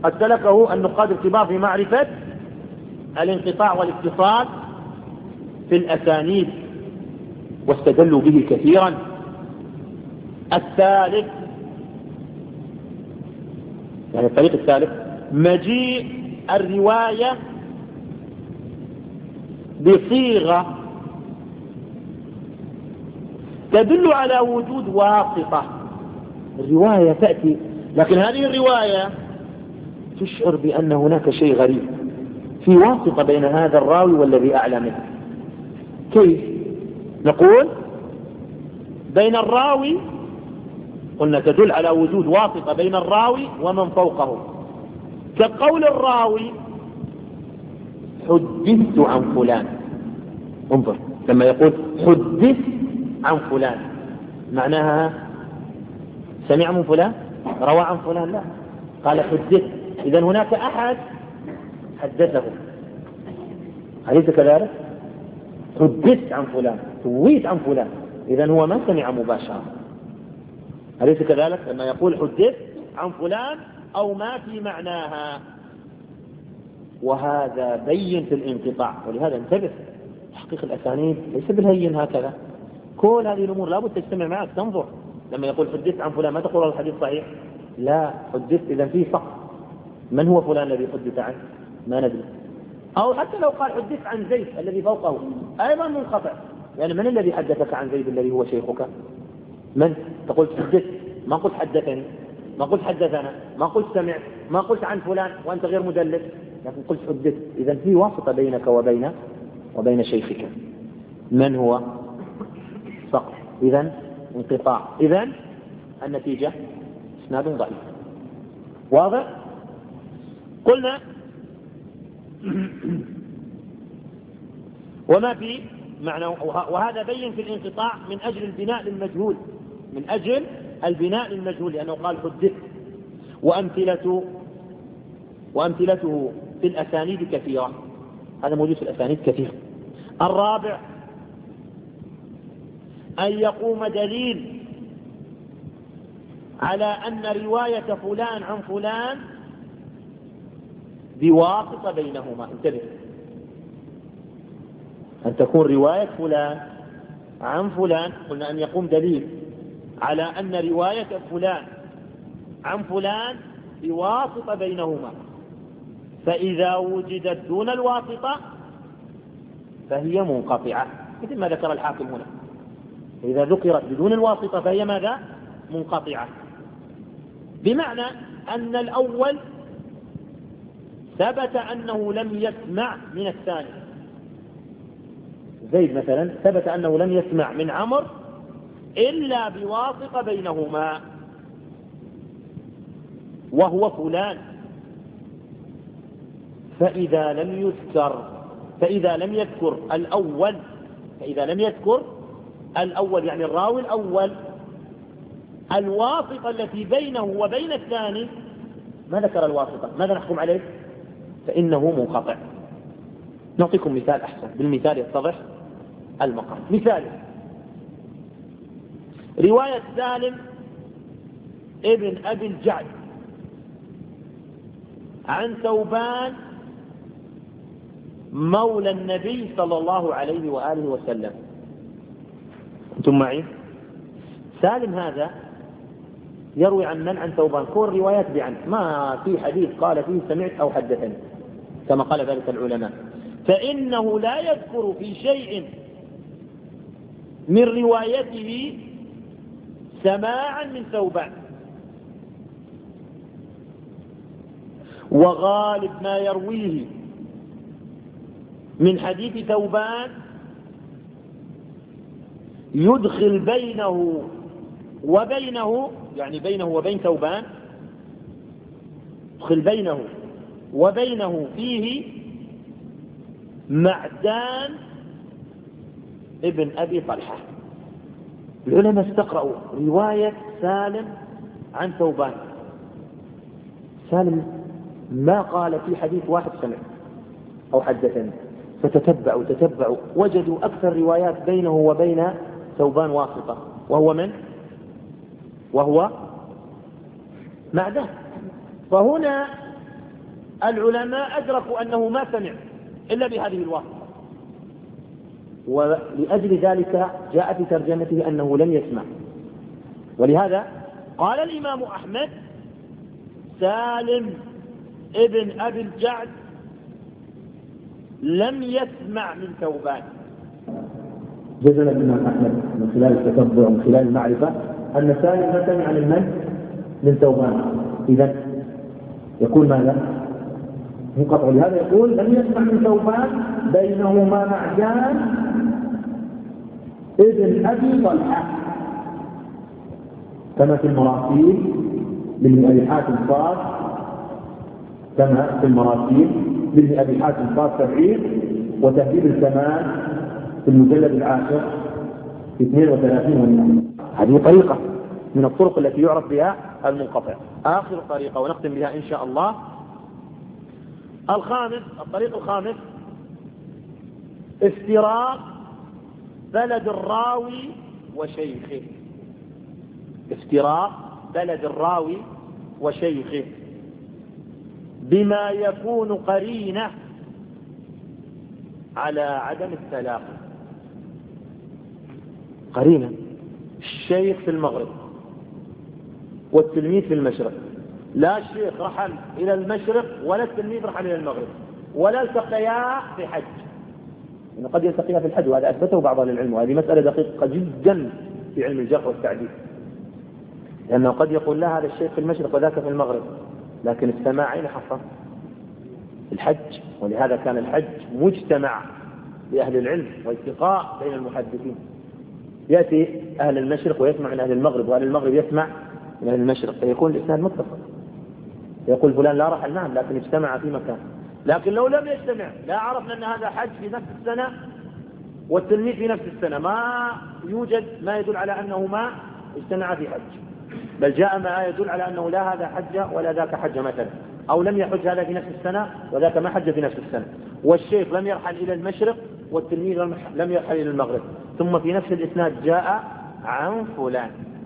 قد سلكه النقاد الكبار في معرفة الانقطاع والاتصال في الأسانيد واستدلوا به كثيرا. الثالث، يعني الطريق الثالث، مجيء الرواية بصيغة تدل على وجود واسطة. الرواية تأتي، لكن هذه الرواية تشعر بأن هناك شيء غريب، في واسطة بين هذا الراوي والذي أعلى منه. كيف؟ نقول بين الراوي، قلنا تدل على وجود واسطة بين الراوي ومن فوقه، كقول الراوي حدثت عن فلان. انظر لما يقول حدثت عن فلان، معناها سمع من فلان، روى عن فلان؟ لا، قال حدثت. إذا هناك أحد حدثه، أليس كذلك؟ حدثت عن فلان، رويت عن فلان، إذا هو ما سمع مباشرة، أليس كذلك؟ لما يقول حدثت عن فلان أو ما في معناها. وهذا بين في الانقطاع، ولهذا انتبه، تحقيق الأسانيد ليس بالهين هكذا. كل هذه الأمور لابد تجتمع معك، تنظر. لما يقول حدثت عن فلان ما تقول الحديث صحيح، لا، حدثت إذا فيه فقط. من هو فلان الذي حدث عنه؟ ما ندري. أو حتى لو قال حدثت عن زيد الذي فوقه، أيضا منقطع، يعني من الذي حدثك عن زيد الذي هو شيخك؟ من؟ تقول حدثت، ما قلت حدثني، ما قلت حدثنا، ما قلت سمع، ما قلت عن فلان وأنت غير مدلس، لكن قلت حدثت. إذا في واسطة بينك وبين شيخك. من هو؟ فقط. إذا انقطاع. إذا النتيجة اسناد ضعيف. واضح؟ قلنا وما في معنى، وهذا بين في الانقطاع من أجل البناء للمجهول، من أجل البناء للمجهول، لأنه قال حدث. وأمثلته في الأسانيد كثيرة، هذا موجود في الأسانيد كثير. الرابع أن يقوم دليل على أن رواية فلان عن فلان بواسطة بينهما. انتبه، أن تكون رواية فلان عن فلان، قلنا أن يقوم دليل على أن رواية فلان عن فلان بواسطة بينهما، فإذا وجدت دون الواسطة فهي منقطعة، مثل ما ذكر الحاكم هنا. إذا ذكرت بدون الواسطة فهي ماذا؟ منقطعة. بمعنى أن الأول ثبت أنه لم يسمع من الثاني. زيد مثلا ثبت أنه لم يسمع من عمرو إلا بواسطة بينهما وهو فلان. فإذا لم يذكر الأول يعني الراوي الأول الواسطة التي بينه وبين الثاني، ما ذكر الواسطة، ماذا نحكم عليه؟ فإنه منقطع. نعطيكم مثال أحسن، بالمثال يتضح المقام. مثال رواية سالم ابن أبي الجعد عن ثوبان مولى النبي صلى الله عليه وآله وسلم. أنتم معي؟ سالم هذا يروي عن من؟ عن ثوبان. كل روايات بعن، ما في حديث قال فيه سمعت أو حدثني كما قال ذلك العلماء. فإنه لا يذكر في شيء من روايته سماعا من ثوبان، وغالب ما يرويه من حديث ثوبان يدخل بينه يعني بينه وبين ثوبان، يدخل بينه وبينه فيه معدان ابن أبي طلحة. العلماء استقرأوا رواية سالم عن ثوبان. سالم ما قال في حديث واحد سمع أو حدثني، فتتبعوا وجدوا أكثر روايات بينه وبين ثوبان واسطة، وهو من؟ وهو معدان. فهنا العلماء أدركوا أنه ما سمع إلا بهذه الواسطة، ولأجل ذلك جاء في ترجمته أنه لم يسمع. ولهذا قال الإمام أحمد: سالم ابن أبي الجعد لم يسمع من ثوبان. جزم الإمام أحمد من خلال التتبع ومن خلال المعرفة أن سالم ما سمع من ثوبان. إذا يقول ماذا؟ منقطع. لهذا يقول لم يسمع من ثوبان بينهما معجان ابن أبي طلحة، كما في المراسيل لابن أبي حاتم صاد، كما في المراسيل لابن أبي حاتم صاد 70، وتهذيب الكمال في المجلد العاشر في 32. هذه طريقة من الطرق التي يعرف بها المنقطع. آخر طريقة ونختم بها إن شاء الله، الطريق الخامس: افتراق بلد الراوي وشيخه. افتراق بلد الراوي وشيخه بما يكون قرينة على عدم التلاقي. قرينة: الشيخ في المغرب والتلميذ في المشرق، لا الشيخ رحل إلى المشرق ولا التلميذ رحل إلى المغرب، ولا التقيا في حج. إنه قد يلتقيا في الحج، وهذا أثبته بعض أهل العلم، وهذه مسألة دقيقة جدا في علم الجرح والتعديل، لأنه قد يقول لا هذا الشيخ في المشرق وذاك في المغرب، لكن السماع أين حصل؟ الحج. ولهذا كان الحج مجتمع لأهل العلم والتقاء بين المحدثين. يأتي أهل المشرق ويسمع من أهل المغرب، وأهل المغرب يسمع من أهل المشرق، فيكون الإسناد متصل. يقول فلان لا رحل، نعم، لكن اجتمع في مكان. لكن لو لم يجتمع لا عرفنا أن هذا حج في نفس السنة والتلميذ في نفس السنة، ما يوجد ما يدل على أنهما اجتمعا في حج، بل جاء ما يدل على أنه لا هذا حج ولا ذاك حج مثلا، أو لم يحج هذا في نفس السنة وذاك ما حج في نفس السنة، والشيخ لم يرحل إلى المشرق والتلميذ لم يرحل إلى المغرب، ثم في نفس الإسناد جاء عن فلان،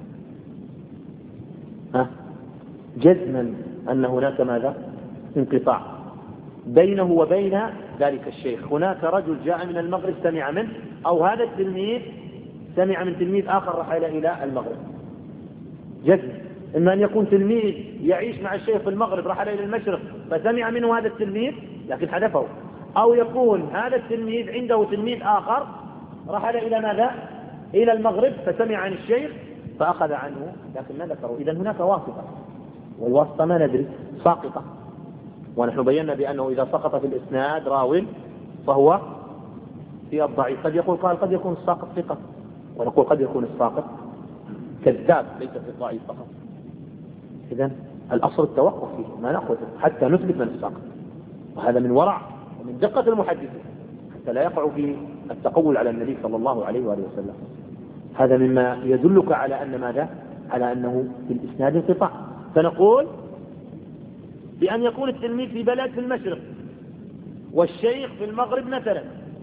جزما أن هناك ماذا؟ انقطاع بينه وبين ذلك الشيخ. هناك رجل جاء من المغرب سمع منه، أو هذا التلميذ سمع من تلميذ آخر رحل إلى المغرب. جزم. إما أن يكون تلميذ يعيش مع الشيخ في المغرب رحل إلى المشرق فسمع منه هذا التلميذ لكن حذفه، أو يكون هذا التلميذ عنده تلميذ آخر رحل إلى ماذا؟ إلى المغرب فسمع عن الشيخ فأخذ عنه لكن ما ذكره. إذن هناك واسطة، والواسطة ما ندري ساقطة، ونحن بينا بأنه إذا سقط في الإسناد راو فهو في الضعيف. قد يكون الساقط ثقة، ونقول قد يكون الساقط كذاب ليس في الضعيف فقط. إذن الأصل التوقف فيه، ما نأخذ حتى نثبت من الساقط، وهذا من ورع ومن دقة المحدثين حتى لا يقع في التقول على النبي صلى الله عليه وآله وسلم. هذا مما يدلك على أن ماذا؟ على أنه في الإسناد انقطاع. فنقول بأن يكون التلميذ في بلد في المشرق والشيخ في المغرب مثلا،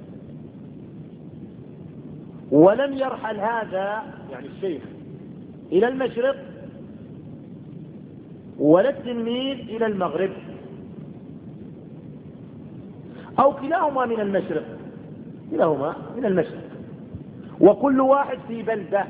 ولم يرحل هذا يعني الشيخ إلى المشرق ولا التلميذ إلى المغرب، أو كلاهما من المشرق، كلاهما من المشرق، وكل واحد في بلدة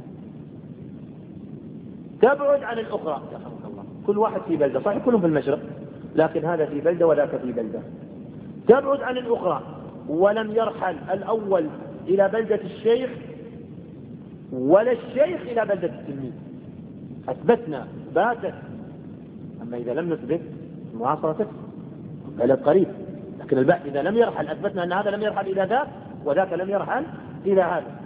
تبعد عن الأخرى. كل واحد في بلدة، صحيح كلهم في المشرق، لكن هذا في بلدة وذاك في بلدة تبعد عن الأخرى، ولم يرحل الأول إلى بلدة الشيخ ولا الشيخ إلى بلدة التلميذ. أثبتنا باتت. أما إذا لم نثبت المعاصرة تثبت بلد قريب، لكن البحث إذا لم يرحل أثبتنا أن هذا لم يرحل إلى ذاك وذاك لم يرحل إلى هذا،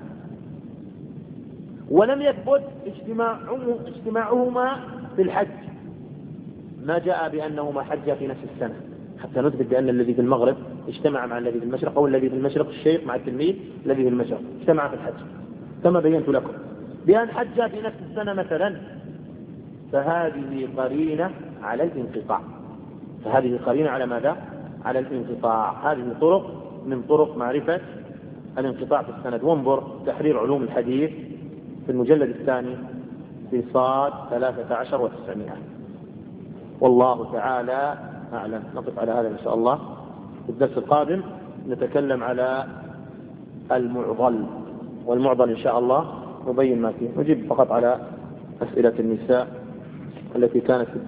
ولم يثبت اجتماعهما في الحج، ما جاء بأنهما حجا في نفس السنة حتى نثبت بأن الذي في المغرب اجتمع مع الذي في المشرق، أو الذي في المشرق الشيخ مع التلميذ الذي في المشرق اجتمع في الحج، كما بينت لكم بأن حجا في نفس السنة مثلا، فهذه قرينة على الانقطاع. فهذه قرينة على ماذا؟ على الانقطاع. هذه طرق من طرق معرفة الانقطاع في السند. وانظر تحرير علوم الحديث في المجلد الثاني في صاد 13 و900. والله تعالى أعلم. نقف على هذا إن شاء الله. في الدرس القادم نتكلم على المعضل، والمعضل إن شاء الله نبين ما فيه. نجيب فقط على أسئلة النساء التي كانت في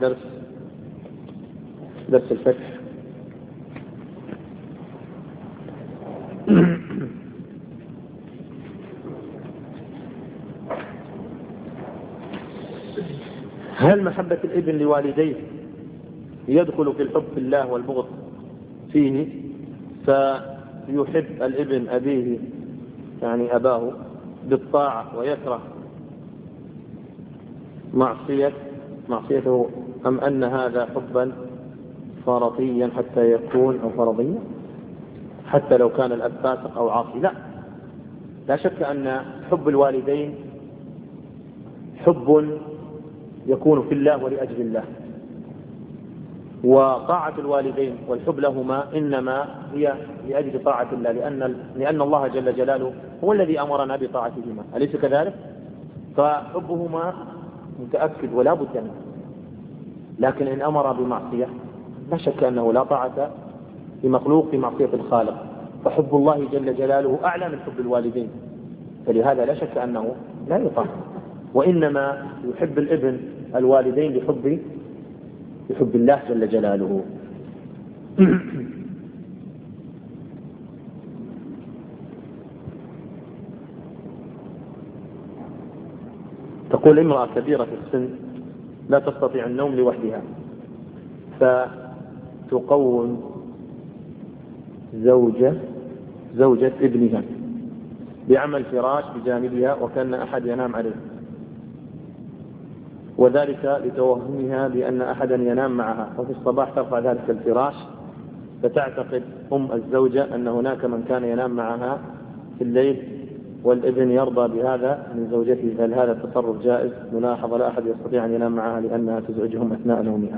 درس الفتح. هل محبة الابن لوالديه يدخل في الحب في الله والبغض فيه، فيحب الابن أبيه يعني أباه بالطاعة ويكره معصيته، أم أن هذا حبا فرضيا حتى يكون أو فرضيا حتى لو كان الأب فاسق أو عاصي؟ لا شك أن حب الوالدين حب يكون في الله ولأجل الله، وطاعة الوالدين والحب لهما إنما هي لأجل طاعة الله، لأن الله جل جلاله هو الذي أمرنا بطاعتهما، أليس كذلك؟ فحبهما متأكد ولا بد منه. لكن إن أمر بمعصية لا شك أنه لا طاعة لمخلوق في معصية الخالق، فحب الله جل جلاله أعلى من حب الوالدين، فلهذا لا شك أنه لا يطاع، وإنما يحب الابن الوالدين بحب الله جل جلاله. تقول امرأة كبيرة في السن لا تستطيع النوم لوحدها، فتقوم زوجة ابنها بعمل فراش بجانبها وكان أحد ينام عليه، وذلك لتوهمها بأن أحدا ينام معها، وفي الصباح ترفع ذلك الفراش فتعتقد الزوجة أن هناك من كان ينام معها في الليل، والابن يرضى بهذا من زوجته. هل هذا التصرف جائز؟ نلاحظ لا أحد يستطيع أن ينام معها لأنها تزعجهم أثناء نومها.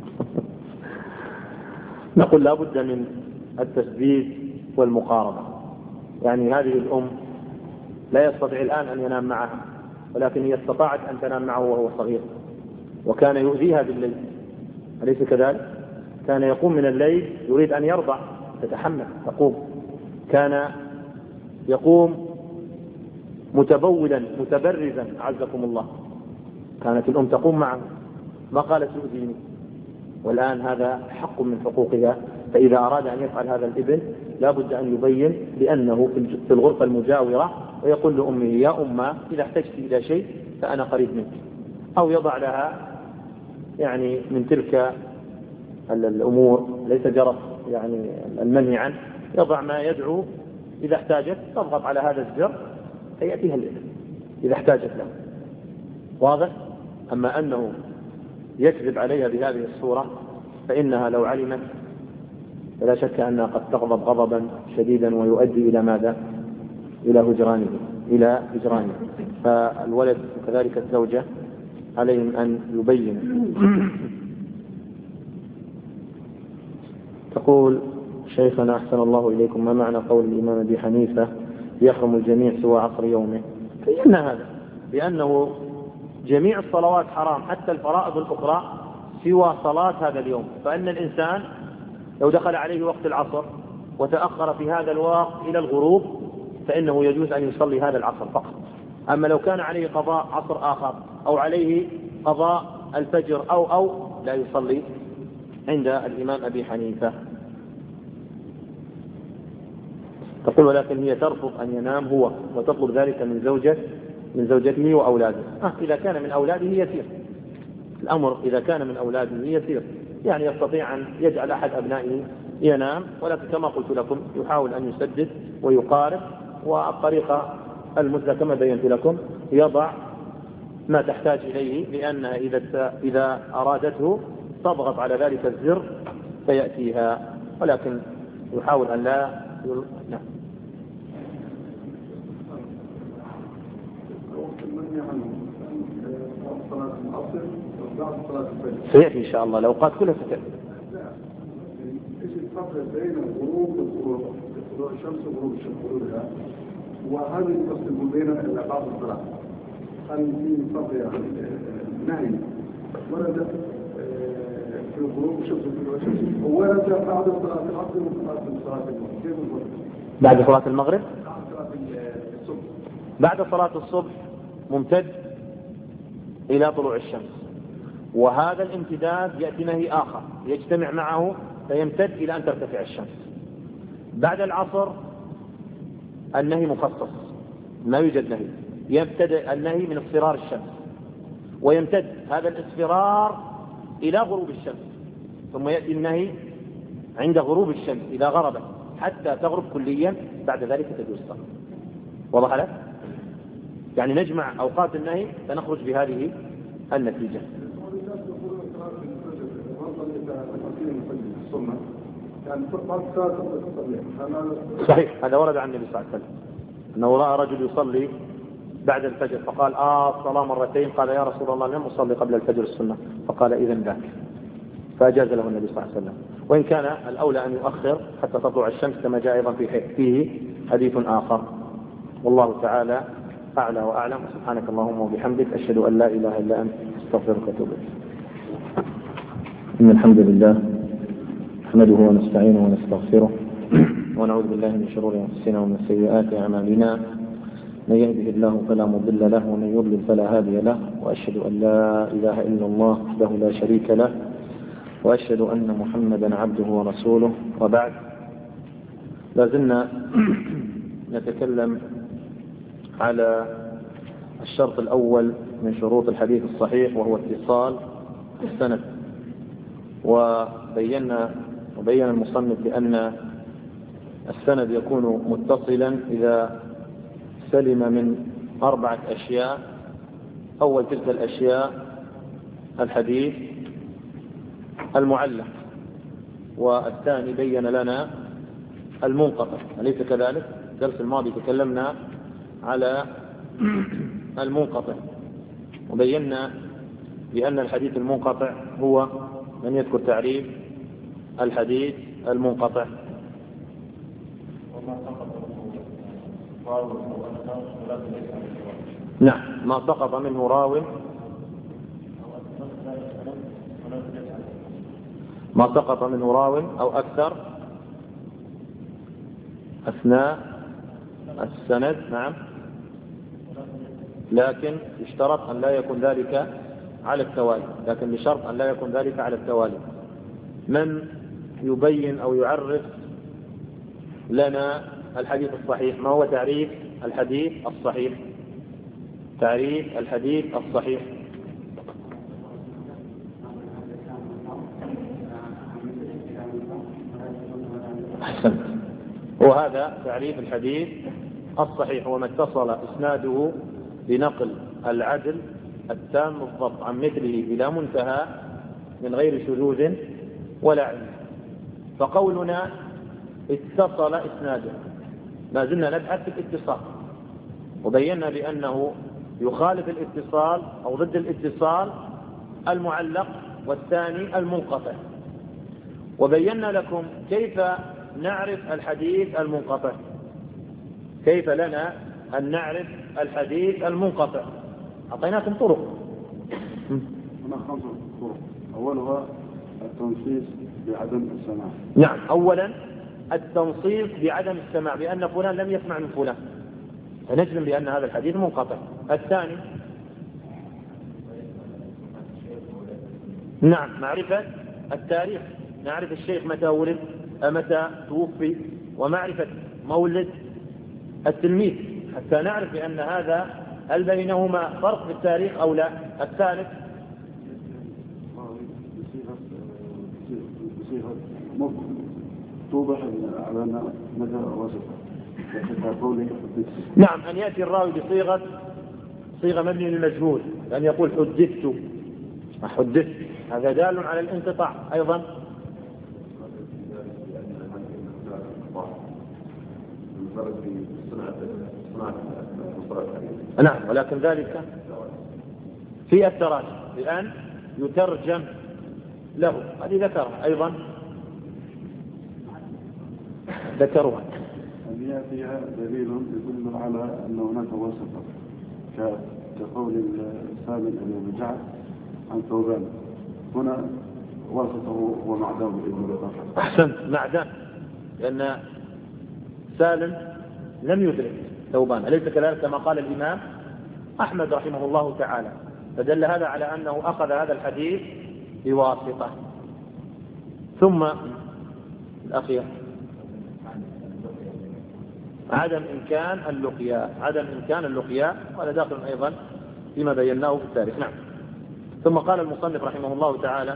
نقول لا بد من التثبيت والمقاربة، يعني هذه الأم لا يستطيع الآن أن ينام معها، ولكن هي استطاعت أن تنام معه وهو صغير، وكان يؤذيها بالليل، أليس كذلك؟ كان يقوم من الليل يريد أن يرضع، تتحمل تقوم، كان يقوم متبولا متبرزا أعزكم الله، كانت الأم تقوم معه، ما قالت يؤذيني. والآن هذا حق من حقوقها، فإذا أراد أن يفعل هذا الابن لا بد أن يبين بأنه في الغرفة المجاورة، ويقول لأمه يا أمه إذا احتجت إلى شيء فأنا قريب منك، أو يضع لها يعني من تلك الأمور ليس جرس يعني المنهي عنه، يضع ما يدعو إذا احتاجت تضغط على هذا الزر فيأتيها الابن إذا احتاجت له، واضح؟ أما أنه يكذب عليها بهذه الصورة فإنها لو علمت فلا شك أنها قد تغضب غضبا شديدا ويؤدي إلى ماذا؟ إلى هجرانه. فالولد وكذلك الزوجة عليهم أن يبين. تقول شيخنا أحسن الله إليكم، ما معنى قول الإمام أبي حنيفة يحرم الجميع سوى عصر يومه؟ فإن هذا بأنه جميع الصلوات حرام حتى الفرائض الأخرى سوى صلاة هذا اليوم، فإن الإنسان لو دخل عليه وقت العصر وتأخر في هذا الوقت إلى الغروب فإنه يجوز أن يصلي هذا العصر فقط. أما لو كان عليه قضاء عصر آخر أو عليه قضاء الفجر أو لا يصلي عند الإمام أبي حنيفة. تقول ولكن هي ترفض أن ينام هو وتطلب ذلك من زوجته وأولاده. إذا كان من أولاده يسير الأمر، إذا كان من أولاده يسير، يعني يستطيع أن يجعل أحد أبنائه ينام، ولكن كما قلت لكم يحاول أن يسدد ويقارب، والطريقة المثلى كما بينت لكم يضع ما تحتاج إليه، لأنها إذا أرادته تضغط على ذلك الزر فيأتيها، ولكن يحاول أن لا نعم. سيأتي إن شاء الله الأوقات كلها ستأتي. ايش الفرق بين الغروب وطلوع الشمس وغروب الشمس وهل يفصل بين بعض الصلاة؟ هل في فرق يعني نهي ورد في الغروب الشمس في طلوع الشمس ولا بعد صلاة العصر وبعد صلاة المغرب كيف الوقت؟ بعد صلاة المغرب؟ بعد صلاة الصبح. بعد صلاة الصبح ممتد إلى طلوع الشمس، وهذا الامتداد يأتي نهي آخر يجتمع معه فيمتد إلى أن ترتفع الشمس. بعد العصر النهي مخصص، ما يوجد نهي، يبتدئ النهي من اصفرار الشمس ويمتد هذا الاصفرار إلى غروب الشمس، ثم يأتي النهي عند غروب الشمس إذا غربت حتى تغرب كليا، بعد ذلك تجوز الصلاة. واضح لك؟ يعني نجمع أوقات النهي فنخرج بهذه النتيجة. صحيح، هذا ورد عن النبي صلى الله عليه وسلم أنه رأى رجل يصلي بعد الفجر فقال الصلاة مرتين، قال يا رسول الله لم أصلي قبل الفجر السنة، فقال إذن ذاك، فأجاز له النبي صلى الله عليه وسلم. وإن كان الأولى أن يؤخر حتى تطلع الشمس كما جاء أيضا فيه حديث آخر. والله تعالى أعلى وأعلم. سبحانك اللهم وبحمدك، أشهد أن لا إله إلا أنت، أستغفرك وأتوب إليك. إن الحمد لله نحمده ونستعينه ونستغفره ونعوذ بالله من شرور أنفسنا ومن سيئات أعمالنا، من يهده الله فلا مضل له ومن يضلل فلا هادي له، وأشهد أن لا إله إلا الله وحده لا شريك له، وأشهد أن محمدا عبده ورسوله. وبعد، لازلنا نتكلم على الشرط الأول من شروط الحديث الصحيح وهو اتصال السند. وبين المصنف بأن السند يكون متصلا إذا سلم من 4 أشياء. أول تلك الأشياء الحديث المعلق، والثاني بين لنا المنقطع، أليس كذلك؟ الدرس الماضي تكلمنا على المنقطع وبينا بأن الحديث المنقطع هو من يذكر تعريف الحديث المنقطع. نعم، ما سقط منه راو أو أكثر أثناء السند. نعم، لكن يشترط أن لا يكون ذلك على التوالي، لكن بشرط أن لا يكون ذلك على التوالي. من يبين أو يعرف لنا الحديث الصحيح؟ ما هو تعريف الحديث الصحيح؟ تعريف الحديث الصحيح. أحسنت، وهذا تعريف الحديث الصحيح، وما اتصل إسناده بنقل العدل التام الضبط عن مثله إلى منتهى من غير شذوذ ولا علم. فقولنا اتصل إسناده، ما زلنا نبحث في الاتصال، وبينا بأنه يخالف الاتصال أو ضد الاتصال المعلق والثاني المنقطع. وبينا لكم كيف نعرف الحديث المنقطع، كيف لنا أن نعرف الحديث المنقطع. أعطيناكم طرق. هنا 5 طرق. أولها التنصيص بعدم السماع. نعم، أولا التنصيص بعدم السماع، بأن فلان لم يسمع من فلان، فنجزم بأن هذا الحديث منقطع. الثاني نعم، معرفة التاريخ، نعرف الشيخ متى ولد متى توفي، ومعرفة مولد التلميذ حتى نعرف بأن هذا هل بينهما فرق في التاريخ أو لا. الثالث بصيغة توضح على مدى وصفه. نعم، أن يأتي الراوي صيغة مبني للمجهول، أن يقول حدثت، هذا دال على الانقطاع أيضا. نعم، ولكن ذلك في التراجم بأن يترجم له، هذه ذكرها أيضا، ذكرها. أن يأتيها دليل يدل على أن هناك واسطة، كقول سالم بن جعد عن ثوبان. هنا ورثته ومعدان بإذن الله. أحسنت، معدان، لأن سالم لم يدرك ثوبان، أليس كذلك كما قال الإمام أحمد رحمه الله تعالى؟ فدل هذا على أنه أخذ هذا الحديث بواسطة. ثم الأخير عدم إمكان اللقيا، وهذا داخل أيضا فيما بيناه في التاريخ. نعم. ثم قال المصنف رحمه الله تعالى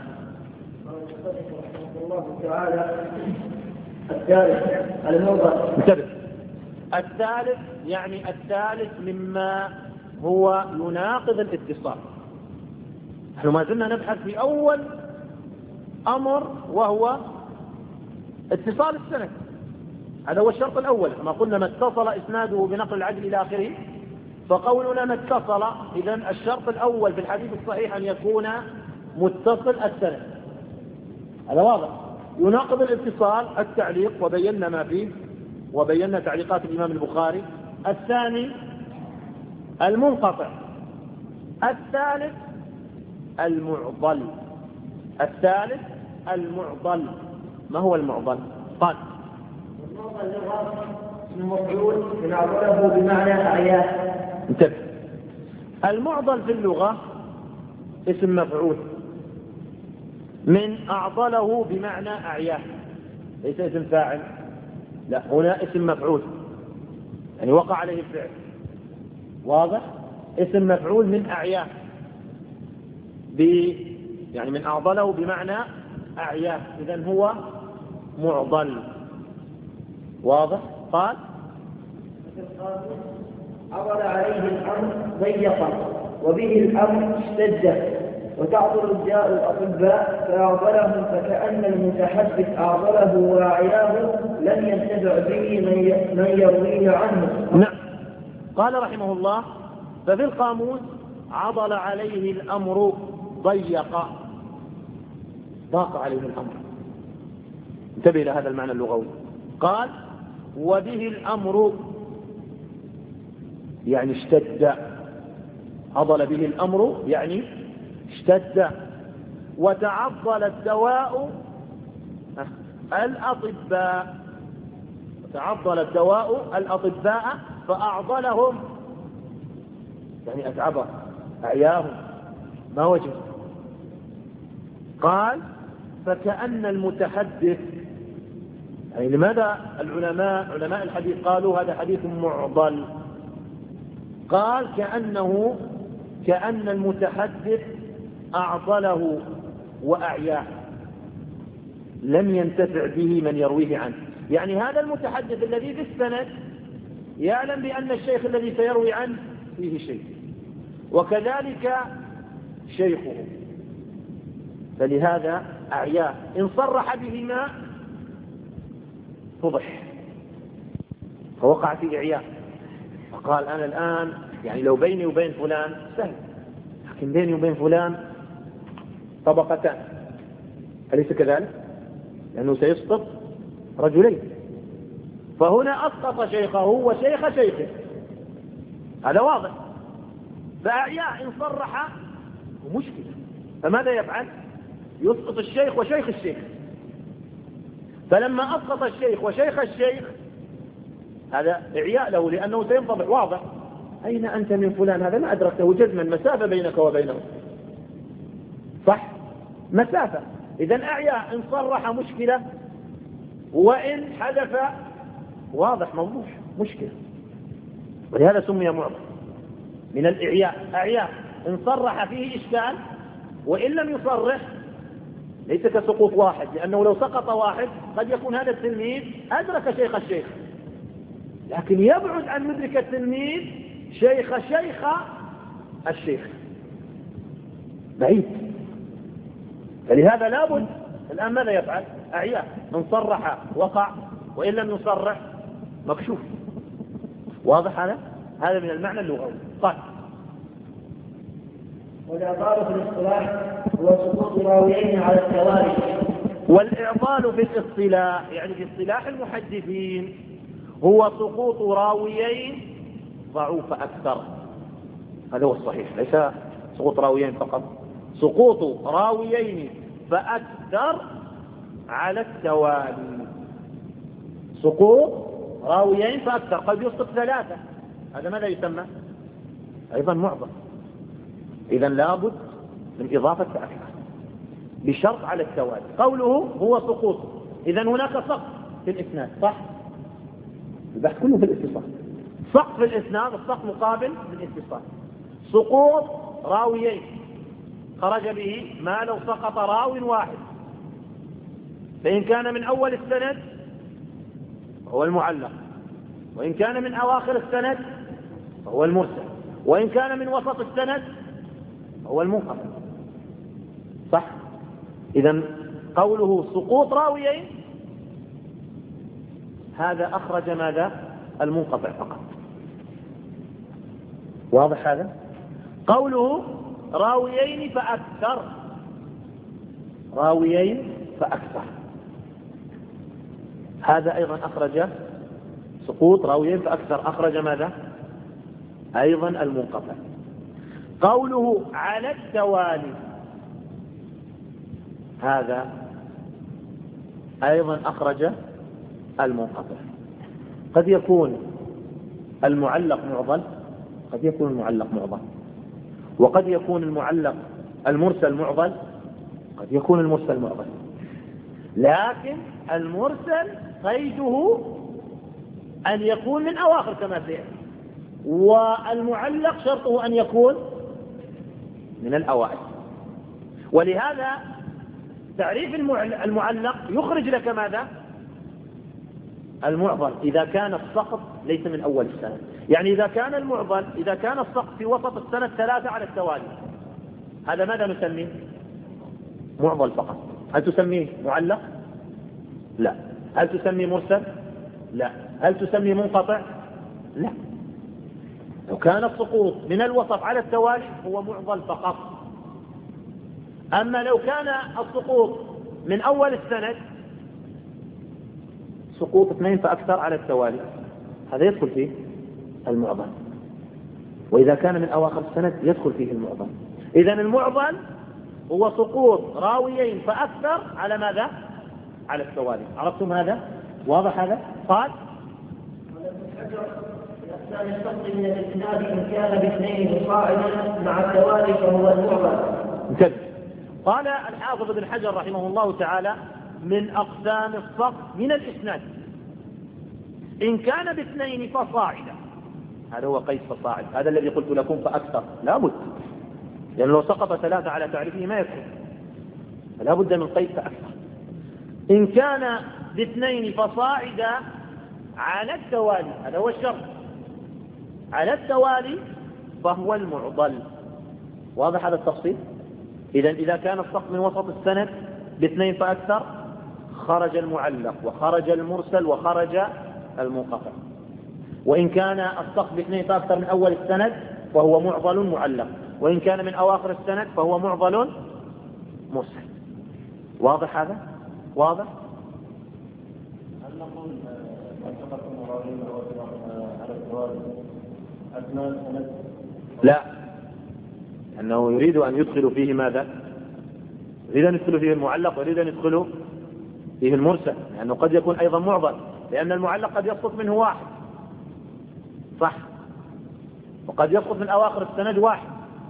الثالث يعني الثالث مما هو يناقض الاتصال. نحن ما زلنا نبحث في أول أمر وهو اتصال السند، هذا هو الشرط الأول. كما قلنا ما اتصل إسناده بنقل العدل إلى آخره، فقولنا ما اتصل، إذن الشرط الأول في الحديث الصحيح أن يكون متصل السند، هذا واضح. يناقض الاتصال التعليق، وبينا ما فيه، وبينا تعليقات الإمام البخاري. الثاني المنقطع. الثالث المعضل. ما هو المعضل؟ قال المعضل لغة اسم مفعول من أعضله بمعنى أعياه. انتبه، المعضل في اللغة اسم مفعول من أعضله بمعنى أعياه، ليس اسم فاعل، لا، هنا اسم مفعول يعني وقع عليه الفعل، واضح؟ اسم مفعول من أعياه، يعني من أعضله بمعنى أعياه، إذن هو معضل، واضح؟ قال عضل عليه الأمر ضيقا وبه الأمر اشتد، وتعضل الجاء الأطباء فأعضلهم فكأن المتحدث أعضله وأعياه لم ينتفع به من يرويه عنه. نعم. قال رحمه الله ففي القاموس عضل عليه الأمر ضاق عليه الأمر. انتبه إلى هذا المعنى اللغوي. قال وبه الأمر يعني اشتد، عضل به الأمر يعني اشتد. وتعضل الدواء الأطباء فأعضلهم يعني أتعبهم أعياهم، ما وجه؟ قال فكأن المتحدث، يعني لماذا علماء الحديث قالوا هذا حديث معضل؟ قال كأن المتحدث أعضله وأعياه لم ينتفع به من يرويه عنه. يعني هذا المتحدث الذي في السند يعلم بأن الشيخ الذي سيروي عنه فيه شيء، وكذلك شيخه، فلهذا أعياه، إن صرح بهما فضح فوقع في إعياء، فقال أنا الآن يعني لو بيني وبين فلان سهل، لكن بيني وبين فلان طبقتان، أليس كذلك؟ لأنه سيسقط رجلين، فهنا أسقط شيخه وشيخ شيخه، هذا واضح. فأعياء إن صرح مشكلة، فماذا يفعل؟ يسقط الشيخ وشيخ الشيخ. فلما أسقط الشيخ وشيخ الشيخ هذا إعياء له، لأنه سينطبع واضح أين أنت من فلان، هذا ما أدركته جزما، مسافة بينك وبينه، صح؟ مسافة. إذن أعياء إن صرح مشكلة، وإن حدث واضح موضوح مشكلة، ولهذا سمي معضل من الإعياء. أعياء إن صرح فيه إشكال، وإن لم يصرح ليس كسقوط واحد، لأنه لو سقط واحد قد يكون هذا التلميذ أدرك شيخ الشيخ، لكن يبعد أن يدرك التلميذ شيخ الشيخ، بعيد. فلهذا لابد الآن ماذا يفعل؟ أعياء من صرح وقع، وإن لم يصرح مكشوف، واضح هذا من المعنى اللغوي. طيب والإعضال في الاصطلاح هو سقوط راويين على التوالي. والإعضال في الاصطلاح يعني في اصطلاح المحدثين هو سقوط راويين ضعوف أكثر، هذا هو الصحيح، ليس سقوط راويين فقط، سقوط راويين فأكثر على التوالي. سقوط راويين فأكثر، قد يسقط ثلاثة، هذا ماذا يسمى؟ أيضا معضل. إذا لابد من إضافة أكثر بشرط على التوالي. قوله هو سقوط، إذا هناك سقط في الإسناد، صح؟ البحث كله في الاتصال. سقط في الإسناد، السقط مقابل للاتصال. سقوط راويين خرج به ما لو سقط راو واحد، فإن كان من أول السند هو المعلق، وإن كان من أواخر السند هو المرسل، وإن كان من وسط السند هو المنقطع، صح؟ إذا قوله سقوط راويين هذا أخرج ماذا؟ المنقطع فقط. واضح هذا؟ قوله راويين فأكثر، راويين فأكثر، هذا أيضا أخرج سقوط راويين فأكثر، أخرج ماذا؟ أيضا المنقطع. قوله على التوالي هذا أيضا أخرج المنقطع. قد يكون المعلق معضل، قد يكون المعلق معضل، وقد يكون المعلق المرسل معضل، قد يكون المرسل معضل، لكن المرسل قيده أن يكون من أواخر كما سيأتي، والمعلق شرطه أن يكون من الأوائل. ولهذا تعريف المعلق يخرج لك ماذا؟ المعضل إذا كان السقط ليس من أول السنة. يعني إذا كان المعضل، إذا كان السقط في وسط السنة 3 على التوالي، هذا ماذا نسميه؟ معضل فقط. هل تسميه معلق؟ لا. هل تسميه مرسل؟ لا. هل تسميه منقطع؟ لا. لو كان السقوط من الوسط على التوالي هو معضل فقط. أما لو كان السقوط من أول السند، سقوط 2 فأكثر على التوالي، هذا يدخل فيه المعضل. وإذا كان من أواخر السند يدخل فيه المعضل. إذن المعضل هو سقوط راويين فأكثر على ماذا؟ على التوالي. عرفتم هذا؟ واضح هذا؟ قال الثاني الشرط من الإسناد إن كان باثنين صاعدا مع التوالي فهو المعضل. انتبه. قال الحافظ ابن حجر رحمه الله تعالى من أقسام السقط من الإسناد إن كان باثنين فصاعدا، هذا هو قيس فصاعد، هذا الذي قلت لكم فأكثر، لا بد، لأن لو سقط 3 على تعريفه ما يكفي، فلا بد من قيس فأكثر. إن كان باثنين فصاعدا على التوالي، هذا هو الشرط، على التوالي فهو المعضل. واضح هذا التفصيل؟ إذا كان السقط من وسط السند باثنين فأكثر خرج المعلق وخرج المرسل وخرج المنقطع. وإن كان السقط باثنين فأكثر من أول السند فهو معضل معلق، وإن كان من أواخر السند فهو معضل مرسل. واضح هذا؟ واضح؟ هل نقول أن سقط المراويين على التوالي أثناء السند؟ لا، أنه يريد أن يدخل فيه ماذا؟ يريد أن يدخل فيه المعلق ويريد أن يدخل فيه المرسل، لأنه قد يكون أيضا معضل، لأن المعلق قد يسقط منه واحد، صح، وقد يسقط من أواخر السند واحد،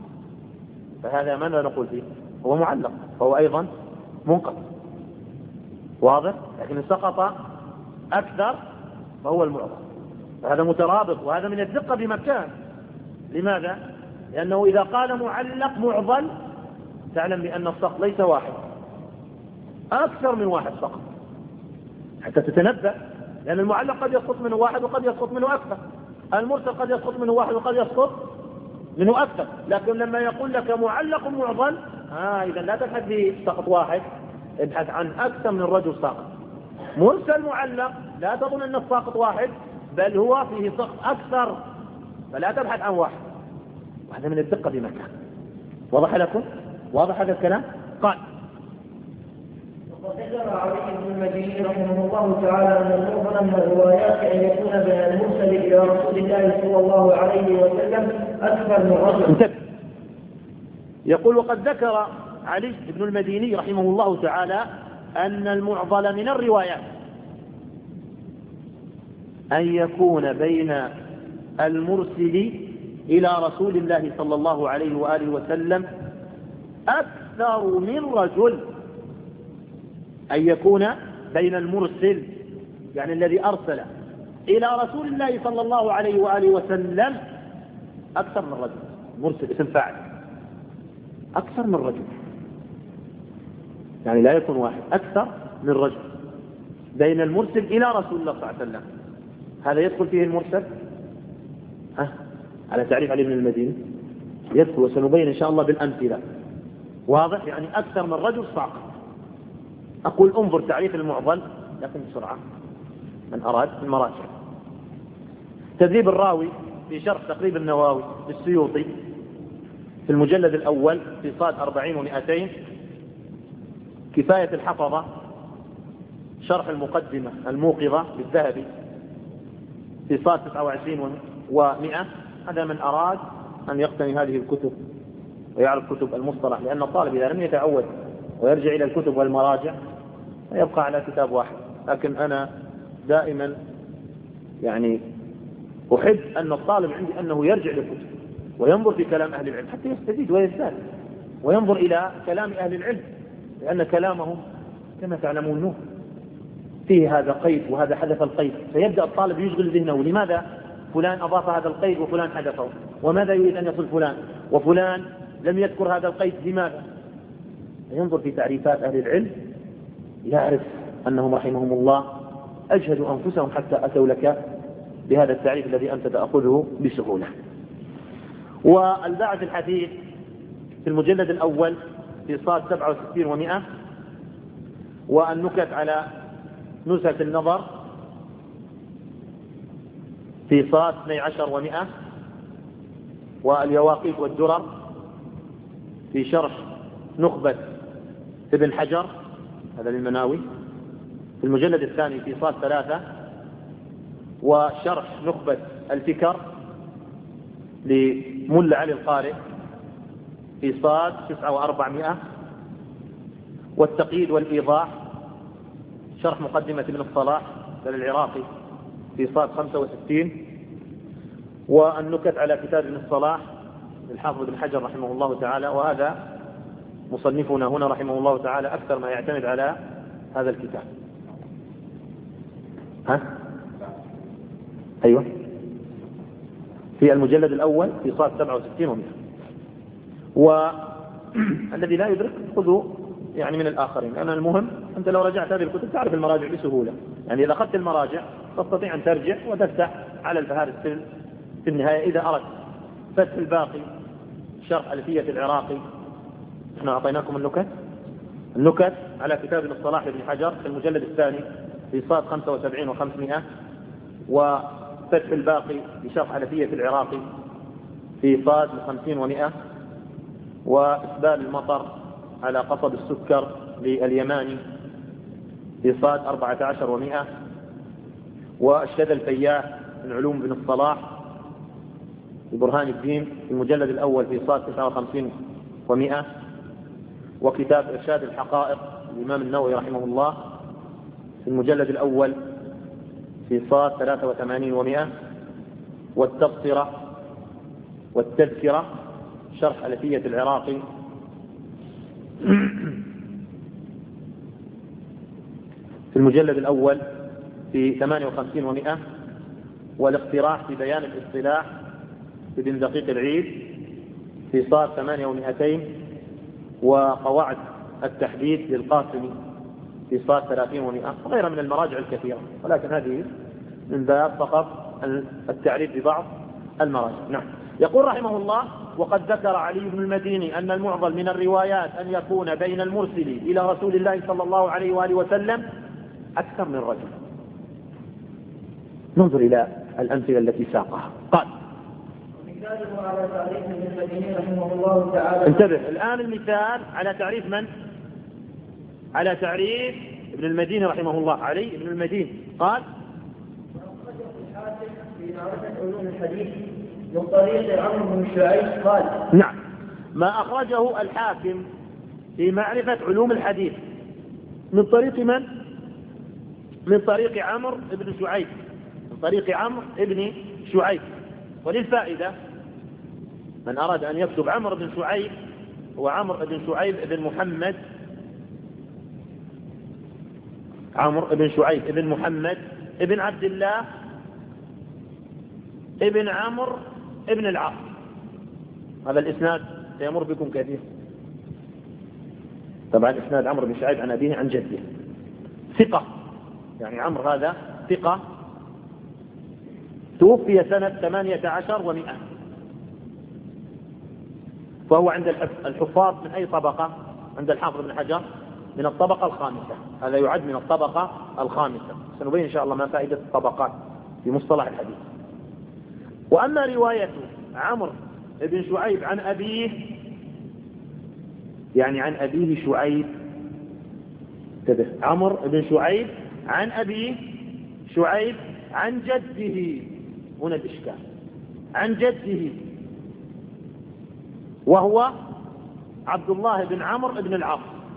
فهذا ماذا نقول فيه؟ هو معلق، فهو أيضا منقطع. واضح؟ لكن إن سقط أكثر فهو المعضل، فهذا مترابط، وهذا من الدقة بمكان. لماذا؟ لأنه إذا قال معلق معضل تعلم بأن السقط ليس واحد، أكثر من واحد سقط، حتى تتنبأ، لأن المعلق قد يسقط منه واحد وقد يسقط منه أكثر، المرسل قد يسقط منه واحد وقد يسقط منه أكثر. لكن لما يقول لك معلق معضل، إذا لا تبحث بسقط واحد، ابحث عن أكثر من رجل ساقط. مرسل معلق لا تظن أن الساقط واحد، بل هو فيه سقط أكثر، فلا تبحث عن واحد، وهذا من الدقة بمكان. واضح لكم؟ واضح هذا الكلام؟ قال وذكر علي بن المديني رحمه الله تعالى أن المعضل من الروايات أن يكون بين المرسل إلى رسول الله صلى الله عليه وسلم أكثر من رجل. انتبه. يقول وقد ذكر علي بن المديني رحمه الله تعالى أن المعضل من الروايات أن يكون بين المرسل إلى رسول الله صلى الله عليه وآله وسلم أكثر من رجل، أن يكون بين المرسل يعني الذي أرسل إلى رسول الله صلى الله عليه وآله وسلم أكثر من رجل. مرسل اسم فاعل، أكثر من رجل، يعني لا يكون واحد، أكثر من رجل بين المرسل إلى رسول الله صلى الله عليه وسلم. هذا يدخل فيه المرسل على تعريف علي بن المديني يدخل، وسنبين إن شاء الله بالأمثلة. واضح؟ يعني أكثر من رجل ساقط. أقول انظر تعريف المعضل لكن بسرعة من أراد المراجع. تدريب الراوي في شرح تقريب النووي للسيوطي في المجلد الأول في صاد 40 و200. كفاية الحفظة شرح المقدمة الموقظة للذهبي في صاد 29 و100. هذا من أراد أن يقتني هذه الكتب ويعرف كتب المصطلح، لأن الطالب إذا لم يتعود ويرجع إلى الكتب والمراجع فيبقى على كتاب واحد. لكن أنا دائما يعني أحب أن الطالب عندي أنه يرجع للكتب وينظر في كلام أهل العلم حتى يستفيد ويزداد، وينظر إلى كلام أهل العلم، لأن كلامهم كما تعلمون نور فيه هذا قيد وهذا حذف القيد، فيبدأ الطالب يشغل ذهنه لماذا فلان أضاف هذا القيد وفلان حذفه، وماذا يريد أن يصل فلان، وفلان لم يذكر هذا القيد لماذا. ينظر في تعريفات أهل العلم يعرف أنهم رحمهم الله أجهدوا أنفسهم حتى أتوا لك بهذا التعريف الذي أنت تأخذه بسهولة. والباعث الحديث في المجلد الأول في صاد 67 و100. والنكت على نزهة النظر في صاد 12 و100. واليواقيت والدرر في شرح نخبة ابن حجر هذا للمناوي في المجلد الثاني في صاد 3. وشرح نخبة الفكر لملا علي القارئ في صاد 9 و400. والتقييد والإيضاح شرح مقدمة ابن الصلاح للعراقي في صاد 65. والنكت على كتاب ابن الصلاح للحافظ ابن حجر رحمه الله تعالى. وهذا مصنفنا هنا رحمه الله تعالى أكثر ما يعتمد على هذا الكتاب. أيوة في المجلد الأول في صاد 67 و100. والذي لا يدرك خذوا يعني من الآخرين، لأن المهم أنت لو رجعت هذه الكتب تعرف المراجع بسهولة. يعني إذا أخذت المراجع تستطيع أن ترجع وتفتح على الفهارس في النهاية إذا أردت. فتح الباقي شرح ألفية العراقي، احنا أعطيناكم النكت على كتاب ابن الصلاح لابن حجر في المجلد الثاني في صاد 75 و500. وفتح الباقي لشرح ألفية العراقي في صاد 50 و100. وإسبال المطر على قصب السكر لليماني في صاد 14 و100. والشذا الفياح من علوم ابن الصلاح برهان الدين في المجلد الأول في صاد 59 و100. وكتاب إرشاد الحقائق الإمام النووي رحمه الله في المجلد الأول في صاد 83 و100. والتبصرة والتذكرة شرح ألفية العراقي في المجلد الأول في 58 و100. والاقتراح في بيان الاصطلاح لابن دقيق العيد في صاد 8 و200. وقواعد التحديد للقاسمي في صاد 30 و100 وغيرها من المراجع الكثيرة، ولكن هذه من باب فقط التعريف ببعض المراجع. نعم. يقول رحمه الله: وقد ذكر علي بن المديني أن المعضل من الروايات أن يكون بين المرسل إلى رسول الله صلى الله عليه وآله وسلم أكثر من رجل. ننظر إلى الأمثلة التي ساقها. قال: مثاله على تعريف ابن المديني رحمه الله تعالى. انتبه الآن، المثال على تعريف من؟ على تعريف ابن المديني رحمه الله، علي بن المديني. قال: وأخرجه الحاكم في معرفة علوم الحديث من طريق عمرو بن شعيب قال: نعم، ما أخرجه الحاكم في معرفة علوم الحديث من طريق من؟ من طريق عمرو بن شعيب، من طريق عمرو بن شعيب. وللفائدة من أراد أن يكتب عمرو بن شعيب هو عمرو بن شعيب بن محمد، عمرو بن شعيب بن محمد بن عبد الله ابن عمرو ابن العاص. هذا الإسناد سيمر بكم كثير. طبعا إسناد عمرو بن شعيب عن أبيه عن جده ثقة، يعني عمرو هذا ثقة، توفي سنة 18 و100، فهو عند الحفاظ من أي طبقة؟ عند الحافظ بن حجر من الطبقة الخامسة، هذا يعد من الطبقة الخامسة. سنبين إن شاء الله ما فائدة الطبقات في مصطلح الحديث. وأما رواية عمرو بن شعيب عن أبيه، يعني عن أبيه شعيب، عمرو بن شعيب عن أبيه شعيب عن جده، هنا الإشكال، عن جده وهو عبد الله بن عمرو بن العاص.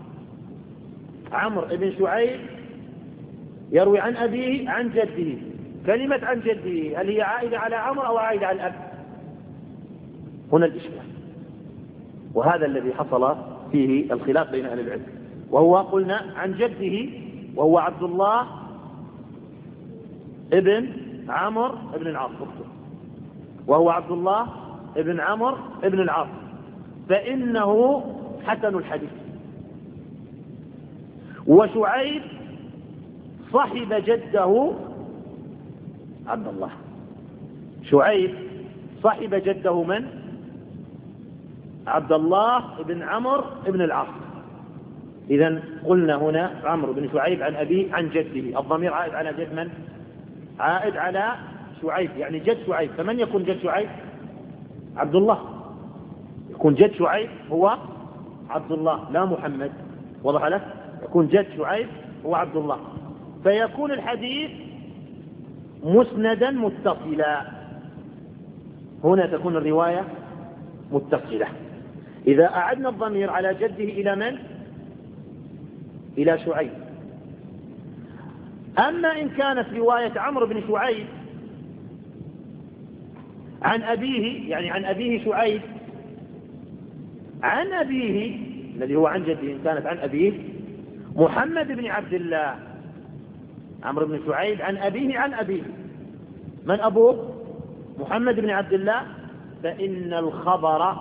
عمرو بن شعيب يروي عن أبيه عن جده. كلمة عن جده هل هي عائدة على عمرو أو عائدة على الأب؟ هنا الإشكال، وهذا الذي حصل فيه الخلاف بين أهل العلم. وهو قلنا عن جده وهو عبد الله ابن عمرو ابن العاص، وهو عبد الله ابن عمرو ابن العاص، فإنه حسن الحديث. وشعيب صحب جده عبد الله، شعيب صحب جده من؟ عبد الله بن عمرو بن العاص. إذن قلنا هنا عمرو بن شعيب عن أبيه عن جده، الضمير عائد على جد من؟ عائد على شعيب، يعني جد شعيب. فمن يكون جد شعيب؟ عبد الله. يكون جد شعيب هو عبد الله لا محمد، وضح لك؟ يكون جد شعيب هو عبد الله، فيكون الحديث مسندا متصلا. هنا تكون الرواية متصلة إذا أعدنا الضمير على جده إلى من؟ إلى شعيب. أما إن كانت رواية عمرو بن شعيب عن أبيه، يعني عن أبيه شعيب عن أبيه الذي هو عن جده، إن كانت عن أبيه محمد بن عبد الله، عمرو بن شعيب عن أبيه عن أبيه، من أبوه؟ محمد بن عبد الله، فإن الخبر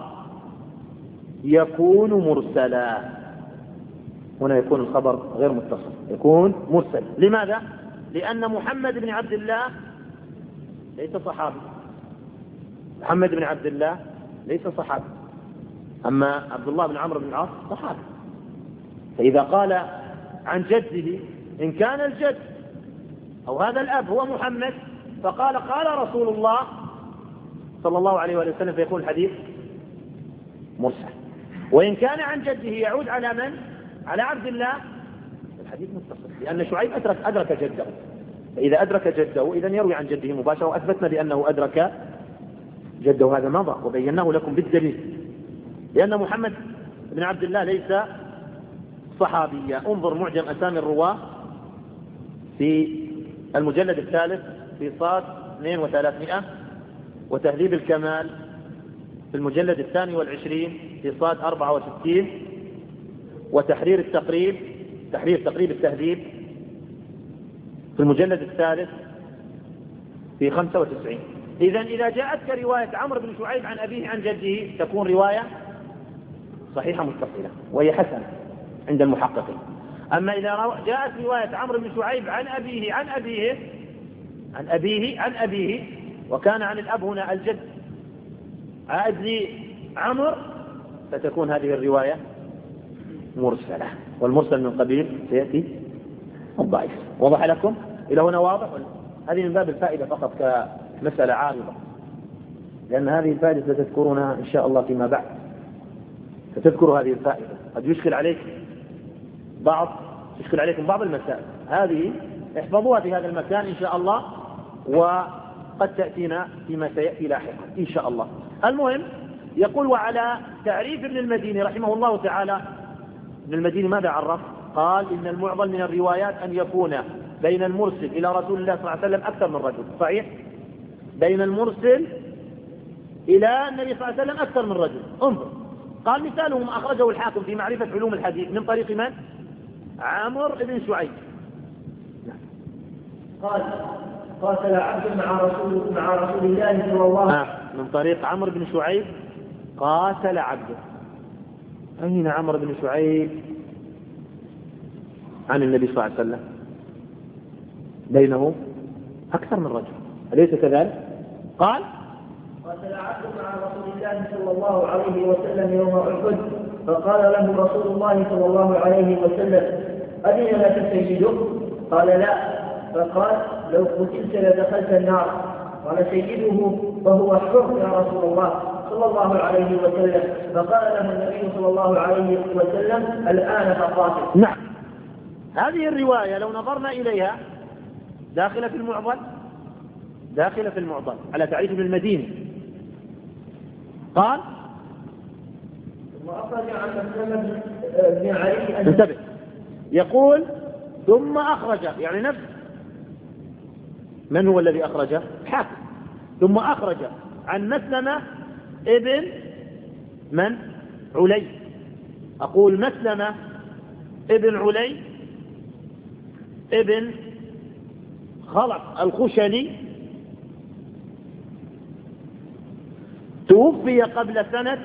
يكون مرسلا. هنا يكون الخبر غير متصل، يكون مرسل. لماذا؟ لأن محمد بن عبد الله ليس صحابي، محمد بن عبد الله ليس صحابي، أما عبد الله بن عمرو بن العاص صحابي. فإذا قال عن جده، إن كان الجد أو هذا الأب هو محمد، فقال قال رسول الله صلى الله عليه وسلم، فيكون الحديث مرسل. وإن كان عن جده يعود على من؟ على عبد الله، الحديث متصل، لأن شعيب أدرك جده. فإذا أدرك جده إذن يروي عن جده مباشرة، وأثبتنا بأنه أدرك جده، هذا مضى وبيناه لكم بالدليل، لأن محمد بن عبد الله ليس صحابيا. انظر معجم أسامي الرواة في المجلد الثالث في صاد 2 و300، وتهذيب الكمال في المجلد 22 في صاد 64، وتحرير التقريب، تحرير تقريب التهذيب في المجلد الثالث في 95. إذا جاءتك رواية عمرو بن شعيب عن أبيه عن جده تكون رواية صحيحة متصلة وهي حسنة عند المحققين. أما إذا جاءت رواية عمرو بن شعيب عن أبيه عن أبيه عن أبيه عن أبيه، وكان عن الأب هنا الجد عائد لعمر، فتكون هذه الرواية مرسلة، والمرسل من قبيل سيأتي الضعيف. وضح لكم إلى هنا؟ واضح؟ هذه من باب الفائدة فقط كمسألة عارضة، لأن هذه الفائدة ستذكرونها إن شاء الله فيما بعد، ستذكر هذه الفائدة. قد يشكل عليكم بعض المسائل، هذه احفظوها في هذا المكان إن شاء الله، وقد تأتينا فيما سيأتي لاحقا إن شاء الله. المهم يقول: وعلى تعريف ابن المديني رحمه الله تعالى ابن المديني ماذا عرف؟ قال إن المعضل من الروايات أن يكون بين المرسل إلى رسول الله صلى الله عليه وسلم أكثر من رجل. صحيح؟ بين المرسل إلى النبي صلى الله عليه وسلم أكثر من رجل. انظر، قال مثاله ما أخرجه الحاكم في معرفة علوم الحديث من طريق من؟ عمرو بن شعيب. قال قاتل عبد مع رسول الله صلى الله عليه وسلم. من طريق عمرو بن شعيب قاتل عبد. أين عمرو بن شعيب عن النبي صلى الله عليه وسلم؟ بينه أكثر من رجل، أليس كذلك؟ قال قاتل عبد مع رسول الله صلى الله عليه وسلم يوم أحد، فقال له رسول الله صلى الله عليه وسلم: أذن لك سيدك؟ قال: لا. فقال: لو قتلت لدخلت النار. قال سيده: فهو حر يا رسول الله صلى الله عليه وسلم. فقال له النبي صلى الله عليه وسلم: الآن فقاتل. نعم، هذه الرواية لو نظرنا إليها داخلة في المعضل، داخلة في المعضل على تعريف ابن المديني. قال وأخرج عن مسلم بن علي انتبه، يقول ثم أخرج، يعني نفس من هو الذي أخرجه؟ حاكم. ثم أخرج عن مسلمة ابن من؟ علي. أقول مسلمة ابن علي ابن خلف الخشني توفي قبل سنة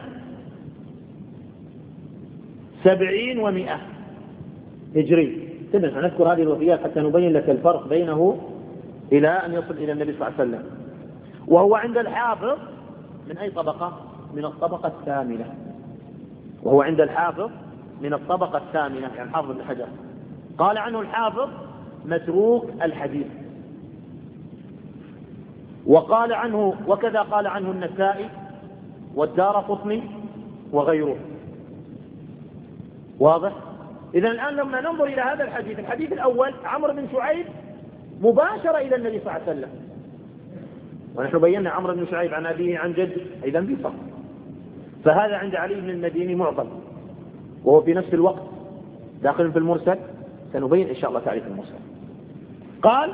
70 و100 هجري. نذكر هذه الوفيات حتى نبين لك الفرق بينه إلى أن يصل إلى النبي صلى الله عليه وسلم. وهو عند الحافظ من أي طبقة؟ من الطبقة الثامنة. وهو عند الحافظ من الطبقة الثامنة، يعني حافظ ابن حجر. قال عنه الحافظ متروك الحديث. وقال عنه وكذا قال عنه النسائي والدارقطني وغيره. واضح؟ إذا الآن لما ننظر إلى هذا الحديث، الحديث الأول عمرو بن شعيب مباشرة إلى النبي صلى الله عليه وسلم، ونحن بينا عمرو بن شعيب عن أبيه عن جد أيضا بفرق. فهذا عند علي بن المديني معضل، وهو في نفس الوقت داخل في المرسل. سنبين إن شاء الله تعريف المرسل. قال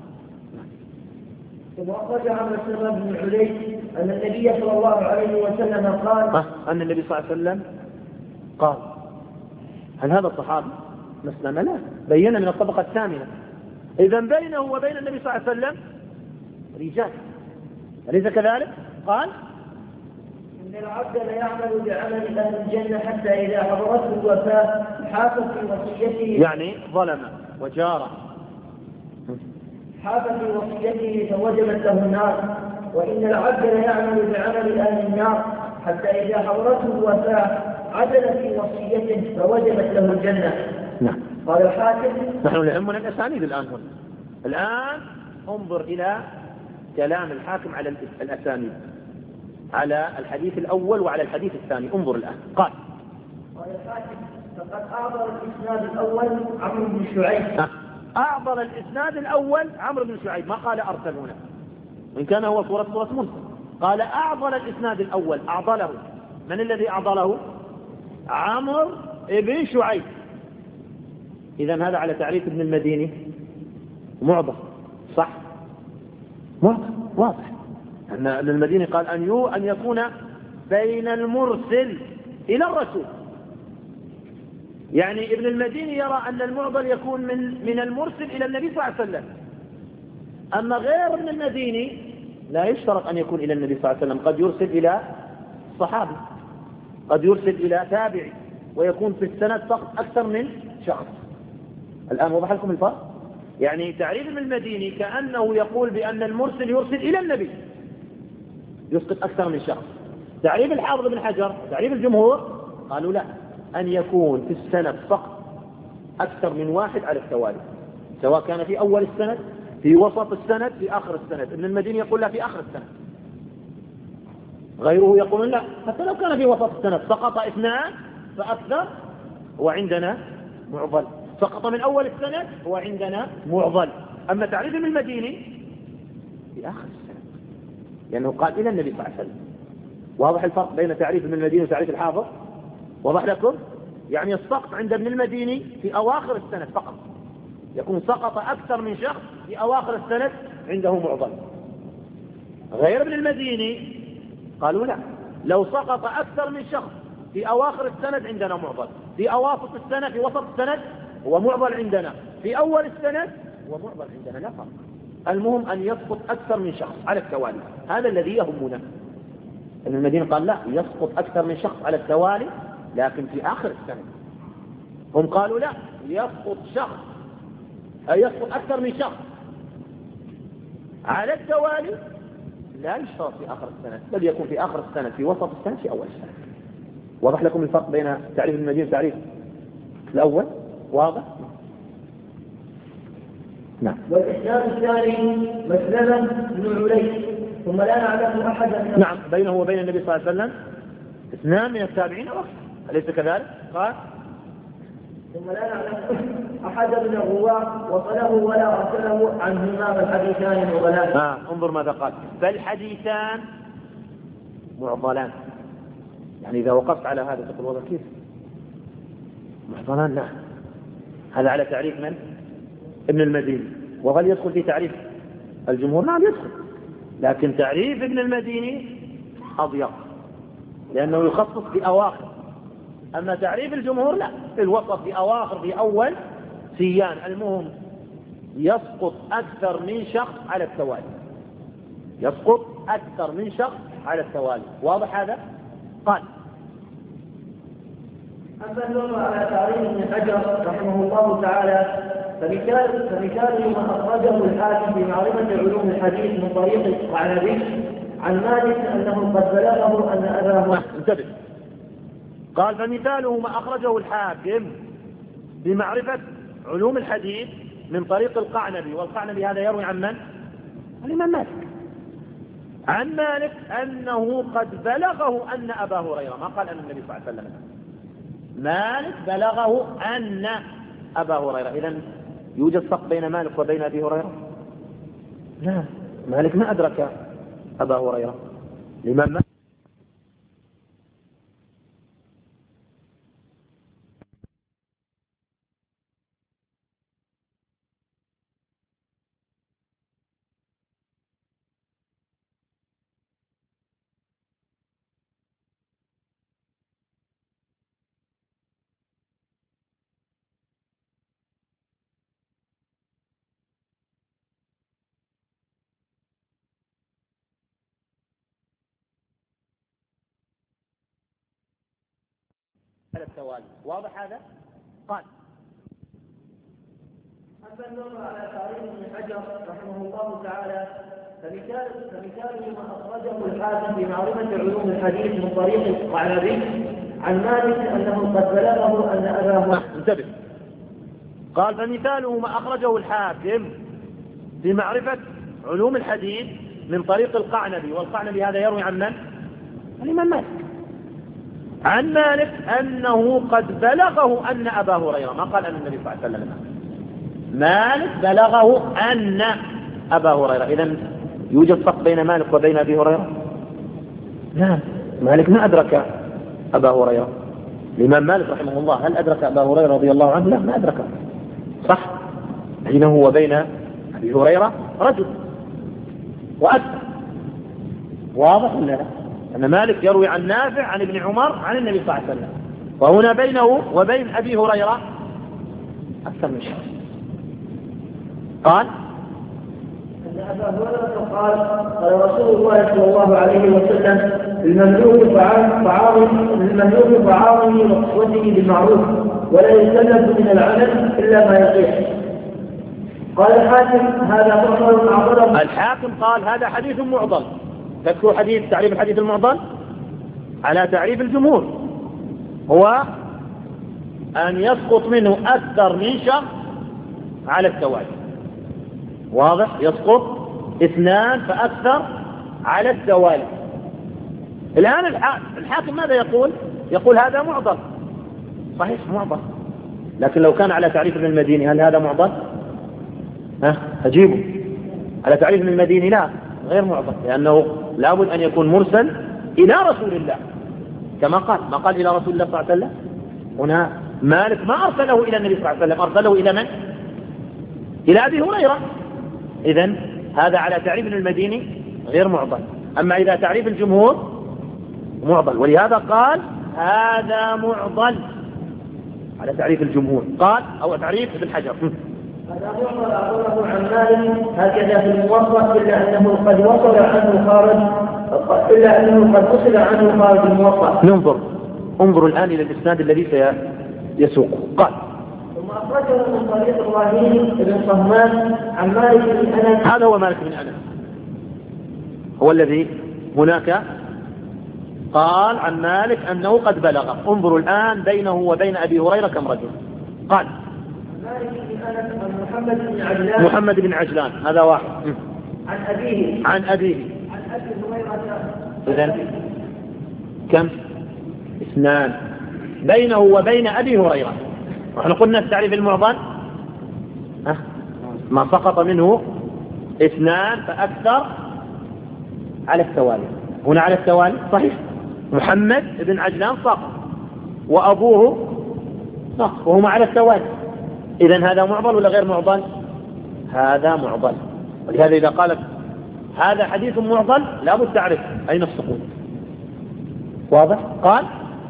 ثم أخرج عن مسلم بن علي أن النبي صلى الله عليه وسلم قال أن النبي صلى الله عليه وسلم قال. هل هذا الصحابي؟ مسلم لا، بينا من الطبقة الثامنة. إذا بينه وبين النبي صلى الله عليه وسلم رجال، أليس كذلك؟ قال إن العبد ليعمل بعمل أهل الجنة حتى إذا حضرته الوفاة حافظ في وصيته، يعني ظلم وجار، حافظ في وصيته فوجبت له النار. وإن العبد ليعمل بعمل أهل النار حتى إذا حضرته الوفاة عدل في وصيته فوجبت له الجنة. نعم. قال الحاكم: نحن يهمنا الأسانيد الآن هنا. الآن انظر إلى كلام الحاكم على الأسانيد، على الحديث الأول وعلى الحديث الثاني. انظر الآن. قال الحاكم: فقد أعبر الإسناد الأول عمرو بن شعيب. أعبر الإسناد الأول عمرو بن شعيب، ما قال أرسل هنا، وإن كان هو صورة مرسل. قال أعضل الإسناد الأول، أعضله. من الذي أعضله؟ عمرو بن شعيب. إذن هذا على تعريف ابن المديني معضل، صح؟ معضل واضح. أن ابن المديني قال أن يكون بين المرسل إلى الرسول، يعني ابن المديني يرى أن المعضل يكون من المرسل إلى النبي صلى الله عليه وسلم. أما غير ابن المديني لا يشترط أن يكون إلى النبي صلى الله عليه وسلم، قد يرسل إلى صحابي، قد يرسل إلى تابعي، ويكون في السند فقط أكثر من شخص. الآن وضح لكم الفرق؟ يعني تعريف ابن المديني كأنه يقول بأن المرسل يرسل إلى النبي، يسقط أكثر من شخص. تعريف الحافظ بن حجر، تعريف الجمهور، قالوا لا، أن يكون في السند فقط أكثر من واحد على التوالي، سواء كان في أول السند، في وسط السند، في آخر السند. ابن المديني يقول لا، في آخر السند. غيره يقول لا، حتى لو كان في وسط السند سقط اثنان فأكثر، هو عندنا معضل. سقط من أول السند هو عندنا معضل. أما تعريف ابن المديني في آخر السند، لأنه قال إلى النبي صلى الله عليه وسلم. واضح الفرق بين تعريف ابن المديني وتعريف الحافظ؟ واضح لكم؟ يعني السقط عند ابن المديني في أواخر السند فقط، يكون سقط أكثر من شخص في أواخر السند عنده معضل. غير ابن المديني قالوا لا، لو سقط أكثر من شخص في أواخر السند عندنا معضل، في أواسط السند، في وسط السند هو معضل عندنا، في أول السند هو معضل عندنا، لا فرق. المهم أن يسقط أكثر من شخص على التوالي، هذا الذي يهمنا. ابن المديني قال لا، يسقط أكثر من شخص على التوالي لكن في آخر السند. هم قالوا لا، يسقط شخص، يسقط أكثر من شخص على التوالي لا يشترط في آخر السنة، بل يكون في آخر السنة، في وسط السنة، في أول السنة. واضح لكم الفرق بين تعريف ابن المديني وتعريف الأول؟ واضح؟ نعم. والإسناد الثاني مسلمة بن علي ثم لا نعلم أحدا. نعم، بينه وبين النبي صلى الله عليه وسلم اثنان من التابعين أو أكثر، أليس كذلك؟ قال ثم لا نعلم أحد من الرواة وصله ولا أرسله عنهما الحديثان معضلان. انظر ماذا قال، فالحديثان معضلان. يعني إذا وقفت على هذا تقول والله كيف معضلان؟ لا، هذا على تعريف من؟ ابن المديني. وهل يدخل في تعريف الجمهور؟ نعم يدخل، لكن تعريف ابن المديني أضيق لأنه يخصص في أواخر، أما تعريف الجمهور لا، في الوسط، في أواخر، في أول سيان. المهم يسقط أكثر من شخص على التوالي، يسقط أكثر من شخص على التوالي. واضح هذا؟ قال أما اللغة على تعريف ابن حجر رحمه الله تعالى فمثاله ما أخرجه الحاكم في معرفة علوم الحديث من طريق القعنبي عن مالك أنه قد بلغه أن أباه. انتبه، قال فمثاله ما أخرجه الحاكم بمعرفة علوم الحديث من طريق القعنبي، والقعنبي هذا يروي عن من؟ الإمام مالك، عن مالك أنه قد بلغه أن أبا هريرة، ما قال أن النبي صلى الله عليه وسلم، مالك بلغه أن أبا هريرة. إذن يوجد فرق بين مالك وبين أبي هريرة؟ لا، مالك ما أدرك أبا هريرة. الإمام مالك على التوالي. واضح هذا؟ قال أما اللغة على تعريف ابن حجر رحمه الله تعالى فمثاله ما أخرجه الحاكم في معرفة علوم الحديث من طريق القعنبي عن مالك أنه قد بلغه أن أباه. انتبه، قال فمثاله ما أخرجه الحاكم في معرفة علوم الحديث من طريق القعنبي، والقعنبي هذا يروي عن من؟ الإمام مالك، عن مالك أنه قد بلغه أن أبا هريرة، ما قال أن النبي صلى الله عليه وسلم، مالك بلغه أن أبا هريرة. إذن يوجد فرق بين مالك وبين أبي هريرة؟ لا، مالك ما أدرك أبا هريرة. الإمام مالك رحمه الله هل أدرك أبا هريرة رضي الله عنه؟ لا، ما أدركه، صح؟ بينه وبين أبي هريرة رجل وأكثر. واضح ولا لا؟ أن مالك يروي عن نافع عن ابن عمر عن النبي صلى الله عليه وسلم، وهنا بينه وبين أبي هريرة أكثر من شخص. قال أن أبا هريرة قال رسول الله صلى الله عليه وسلم للمملوك طعامه وقسوته بالمعروف ولا يستلف من العمل إلا ما يطيق. قال الحاكم هذا معضل أعضله. الحاكم قال هذا حديث معضل. تذكر حديث تعريف الحديث المعضل على تعريف الجمهور هو أن يسقط منه أكثر من شخص على التوالي. واضح؟ يسقط اثنان فأكثر على التوالي. الآن الحاكم ماذا يقول؟ يقول هذا معضل. صحيح معضل، لكن لو كان على تعريف ابن المديني هل هذا معضل؟ أجيبه. على تعريف ابن المديني لا، غير معضل، لأنه لابد أن يكون مرسل إلى رسول الله كما قال، ما قال إلى رسول الله صلى الله عليه وسلم، هنا مالك ما أرسله إلى النبي صلى الله عليه وسلم، أرسله إلى من؟ إلى أبي هريرة. إذن هذا على تعريف ابن المديني غير معضل. أما إذا تعريف الجمهور معضل، ولهذا قال هذا معضل على تعريف الجمهور، قال أو تعريف ابن حجر. هذا معضل أقوله عن مالك هكذا في الموصف، إلا أنه قد وصل عنه خارج الموصف. انظر الآن إلى الإسناد الذي سيسوقه. قال ثم أخرجه من طريق إبراهيم بن صهمان عن مالك بن أنس. هذا هو مالك بن أنس، هو الذي هناك قال عن مالك أنه قد بلغ. انظروا الآن بينه وبين أبي هريرة كم رجل. قال مالك بن أنس عن محمد بن عجلان، هذا واحد. عن أبيه عن أبي هريرة. إذن كم؟ اثنان بينه وبين أبي هريرة. ونحن قلنا التعريف المعضل ما سقط منه اثنان فأكثر على التوالي. هنا على التوالي صحيح، محمد بن عجلان سقط وأبوه سقط وهما على التوالي. إذن هذا معضل ولا غير معضل؟ هذا معضل. ولهذا إذا قالت هذا حديث معضل لا بد تعرف أين السقوط. واضح؟ قال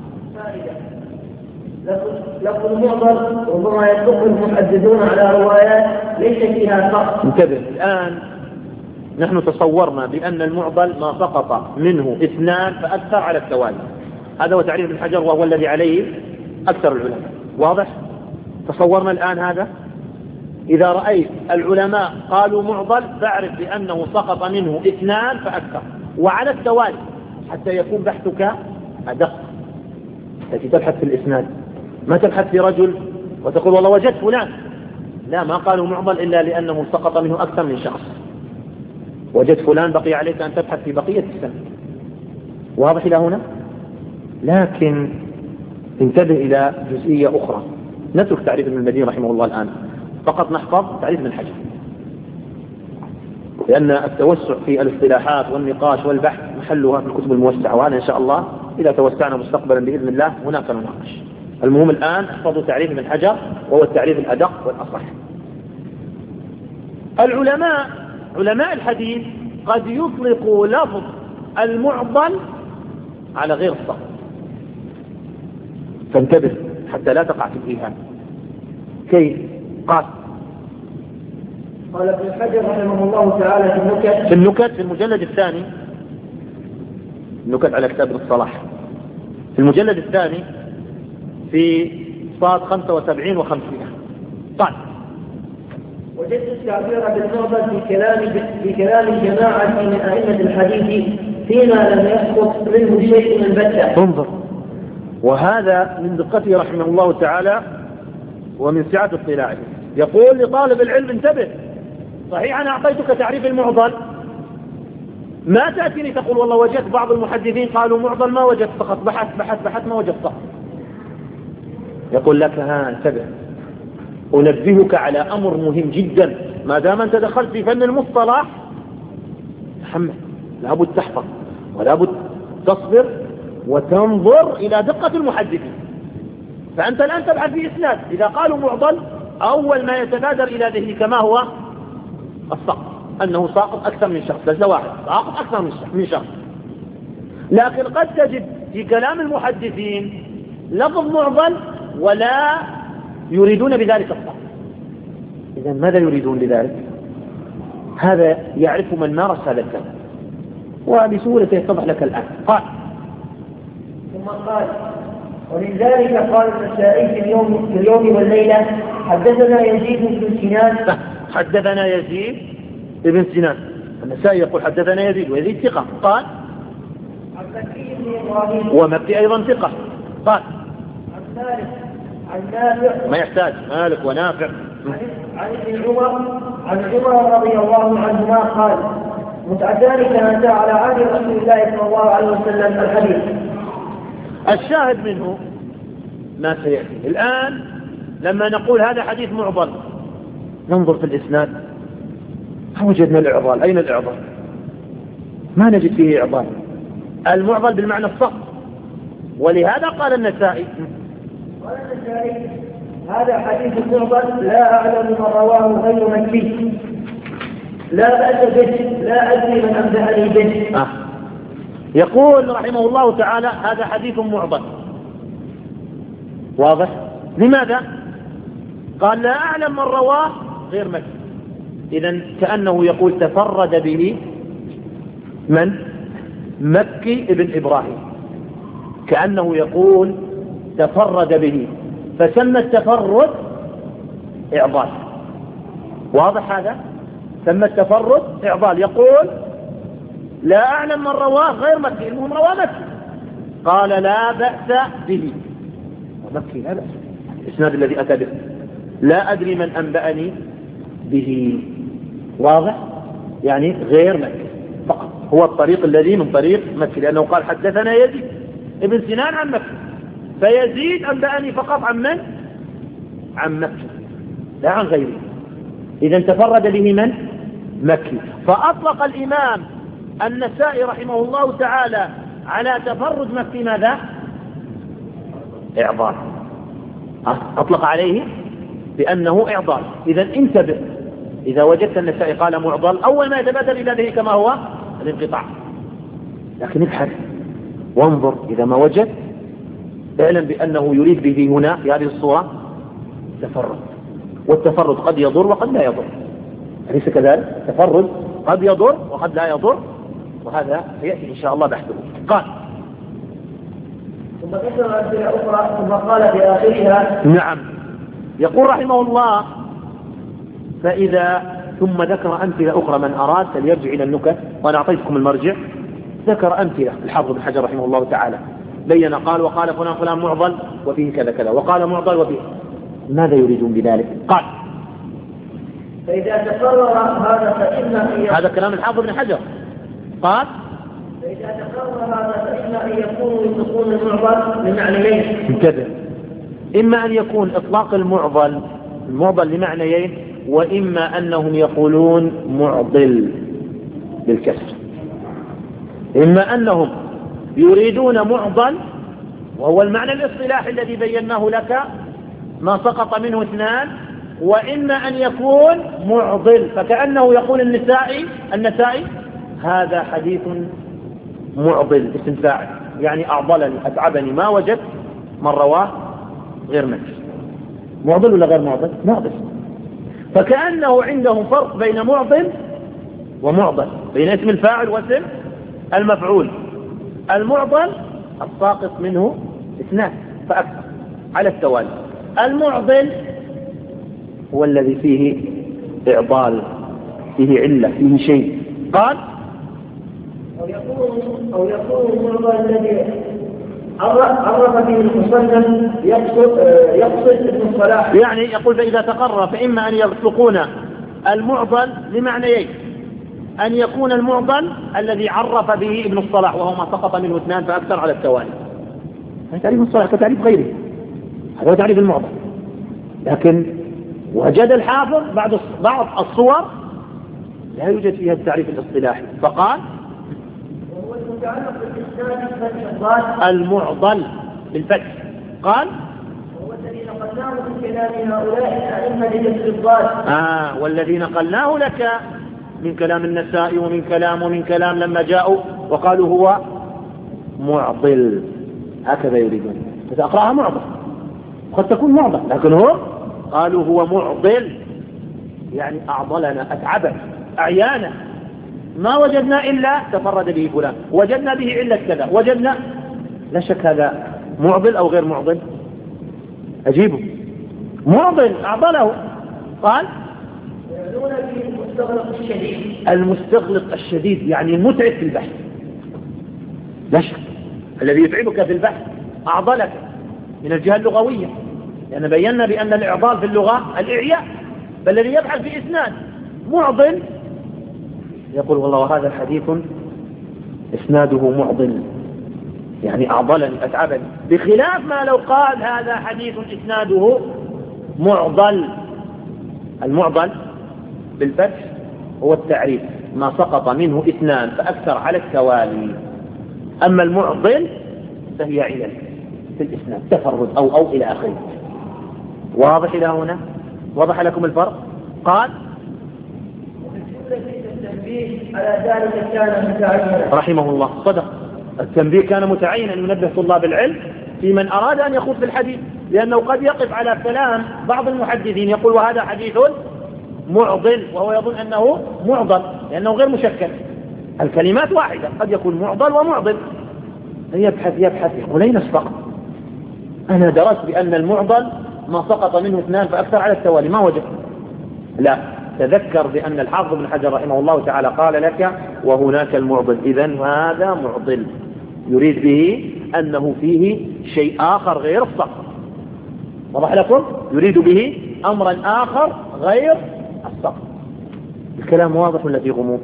لفظ المعضل ربما يطلق المحدثون على روايات ليس فيها سقط. انتبه الآن، نحن تصورنا بأن المعضل ما سقط منه اثنان فأكثر على التوالي. هذا هو تعريف ابن حجر وهو الذي عليه أكثر العلماء. واضح؟ تصورنا الآن هذا. إذا رأيت العلماء قالوا معضل فاعرف بأنه سقط منه اثنان فأكثر وعلى التوالي، حتى يكون بحثك أدق. التي تبحث في الإسناد ما تبحث في رجل وتقول والله وجدت فلان، لا، ما قالوا معضل إلا لأنه سقط منه أكثر من شخص. وجدت فلان بقي عليك أن تبحث في بقية السنة. واضح إلى هنا؟ لكن انتبه إلى جزئية أخرى. نترك تعريف ابن المديني رحمه الله الآن، فقط نحفظ تعريف ابن حجر، لأن التوسع في الاصطلاحات والنقاش والبحث محلها في الكتب الموسعة، وأنا إن شاء الله إذا توسعنا مستقبلا بإذن الله هناك نناقش. المهم الآن احفظوا تعريف ابن حجر وهو التعريف الأدق والأصح. علماء الحديث قد يطلقوا لفظ المعضل على غير الصح، فانتبه حتى لا تقع في الإيهام. كيف؟ قال ابن حجر رحمه الله تعالى في النكت في المجلد الثاني، النكت على كتاب الصلاح، في المجلد الثاني في صاد 75 و500 قال وجدت التعبير بالمعضل في كلام الجماعة من أئمة الحديث فيما لم يسقط منه شيء البتة. انظر، وهذا من دقته رحمه الله تعالى ومن سعة اطلاعه. يقول لطالب العلم انتبه، صحيح أنا أعطيتك تعريف المعضل، ما تأتيني تقول والله وجدت بعض المحدثين قالوا معضل ما وجدت، فقط بحث ما وجدت صح. يقول لك انتبه، أنبهك على أمر مهم جدا. ما دام أنت دخلت في فن المصطلح محمد لابد تحفظ ولابد تصبر وتنظر إلى دقة المحدثين. فأنت الآن تبحث في إسناد، إذا قالوا معضل أول ما يتبادر إلى ذهنك ما هو السقط، أنه ساقط أكثر من شخص، ليس واحد، ساقط أكثر من شخص. لكن قد تجد في كلام المحدثين لفظ معضل ولا يريدون بذلك السقط. إذا ماذا يريدون بذلك؟ هذا يعرف من مارس هذا الكلام، وبسهولة يتضح لك الآن. قال ثم قال ومن ذلك قال النسائي في اليوم والليلة حدثنا يزيد بن سنان. حدثنا يزيد بن سنان. النسائي يقول حدثنا يزيد، ويزيد ثقة. قال عن مكي بن إبراهيم، ومكي أيضا ثقة. قال عن مالك عن نافع، ما يحتاج مالك ونافع. عن عمر رضي الله عنهما قال متعدان كانتا على عهد رسول الله صلى الله عليه وسلم. الحديث الشاهد منه ما سيأتي الآن. لما نقول هذا حديث معضل ننظر في الإسناد، وجدنا الإعضال. أين الإعضال؟ ما نجد فيه إعضال. المعضل بالمعنى الصح، ولهذا قال النسائي قال النسائي هذا حديث معضل لا أعلم من رواه غير مكي لا بأس به لا أدري من أنبأني به. يقول رحمه الله تعالى هذا حديث معضل. واضح؟ لماذا؟ قال لا أعلم من رواه غير مكي. إذن كأنه يقول تفرد به من؟ مكي ابن إبراهيم. كأنه يقول تفرد به، فسمى التفرد إعضال. واضح هذا؟ سمى التفرد إعضال. يقول لا أعلم من رواه غير مكي، المهم رواه مكي. قال لا بأس به، مكي لا بأس، الإسناد الذي أتى به لا أدري من أنبأني به. واضح؟ يعني غير مكي فقط، هو الطريق الذي من طريق مكي، لأنه قال حدثنا يزيد ابن سنان عن مكي، فيزيد أنبأني فقط عن من؟ عن مكي لا عن غيره. إذا تفرد به من؟ مكي. فأطلق الإمام النسائي رحمه الله تعالى على تفرد مكي ماذا؟ إعضال. أطلق عليه بأنه إعضال. إذا انتبه، إذا وجدت النسائي قال معضل أول ما يتبادر إلى ذهنك كما هو الانقطاع، لكن ابحث وانظر، إذا ما وجد اعلم بأنه يريد به هنا في هذه الصورة تفرد، والتفرد قد يضر وقد لا يضر، أليس كذلك؟ التفرد قد يضر وقد لا يضر، وهذا يأتي إن شاء الله بحثه. قال ثم ذكر أمثلة أخرى ثم قال في آخرها نعم. يقول رحمه الله فإذا ثم ذكر أمثلة أخرى، من أراد فليرجع إلى النكت، وأنا أعطيتكم المرجع. ذكر أمثلة الحافظ بن حجر رحمه الله تعالى، بين قال وقال فلان فلان معضل وفيه كذا كذا، وقال معضل وفيه. ماذا يريدون بذلك؟ قال فإذا تقرر هذا فإن هذا كلام الحافظ بن حجر. قال فإذا تقرر هذا فإن أن يكون المعضل لمعنيين كذا، إما أن يكون إطلاق المعضل لمعنيين، وإما أنهم يقولون معضل بالكسر. إما أنهم يريدون معضل وهو المعنى الاصطلاحي الذي بيناه لك ما سقط منه اثنان، وإما أن يكون معضل، فكأنه يقول النسائي هذا حديث معضل اسم فاعل، يعني أعضلني أتعبني ما وجدت من رواه غير مكي. معضل ولا غير معضل؟ معضل. فكأنه عندهم فرق بين معضل ومعضل، بين اسم الفاعل واسم المفعول. المعضل الساقط منه اثنان فأكثر على التوالي، المعضل هو الذي فيه إعضال، فيه علة، فيه شيء. قال أو يكون المعضل الذي عرف به المصنف يقصد ابن الصلاح، يعني يقول فإذا تقرر فإما أن يطلقون المعضل لمعنيين، أن يكون المعضل الذي عرف به ابن الصلاح وهو ما سقط منه اثنان فأكثر على التوالي، هذا تعريف الصلاح كتعريف غيره، هذا هو تعريف المعضل. لكن وجد الحافظ بعض الصور لا يوجد فيها التعريف الاصطلاحي، فقال وهو المتعلق بالإسناد المعضل بالفتح. قال وهو الذي نقلناه من كلام هؤلاء الأئمة لجسر الضاد. والذي نقلناه لك من كلام النسائي ومن كلام لما جاءوا وقالوا هو معضل، هكذا يريدون. إذا أقرأها معضل قد تكون معضل، لكن هو قالوا هو معضل، يعني أعضلنا أتعبنا أعيانا، ما وجدنا إلا تفرد به فلان، وجدنا به علة كذا، وجدنا، لا شك هذا معضل أو غير معضل؟ أجيبه معضل أعضله. قال يعنون به المستغرق الشديد، المستغرق الشديد يعني المتعب في البحث، لا شك الذي يتعبك في البحث أعضلك من الجهة اللغوية، لأن بينا بأن الإعضال في اللغة الإعياء، فالذي يبحث في إسناد معضل يقول والله هذا الحديث إسناده معضل، يعني أعضلني أتعبني، بخلاف ما لو قال هذا حديث إسناده معضل. المعضل بالفتح هو التعريف ما سقط منه اثنان فأكثر على التوالي، أما المعضل فهي علل، في الإسناد تفرد أو إلى آخره. واضح إلى هنا؟ وضح لكم الفرق؟ قال التنبيه على ذلك كان متعينا. رحمه الله صدق، التنبيه كان متعينا أن ينبه طلاب العلم في من أراد أن يخوض في الحديث، لأنه قد يقف على كلام بعض المحدثين يقول وهذا حديث معضل، وهو يظن أنه معضل لأنه غير مشكل، الكلمات واحدة، قد يكون معضل ومعضل، يبحث يقول أين السقط؟ أنا درست بأن المعضل ما سقط منه اثنان فأكثر على التوالي، ما وجد. لا، تذكر بأن الحافظ بن حجر رحمه الله تعالى قال لك وهناك المعضل، إذن هذا معضل، يريد به أنه فيه شيء آخر غير السقط. وضح لكم؟ يريد به أمرا آخر غير السقط. الكلام واضح ولا في غموض؟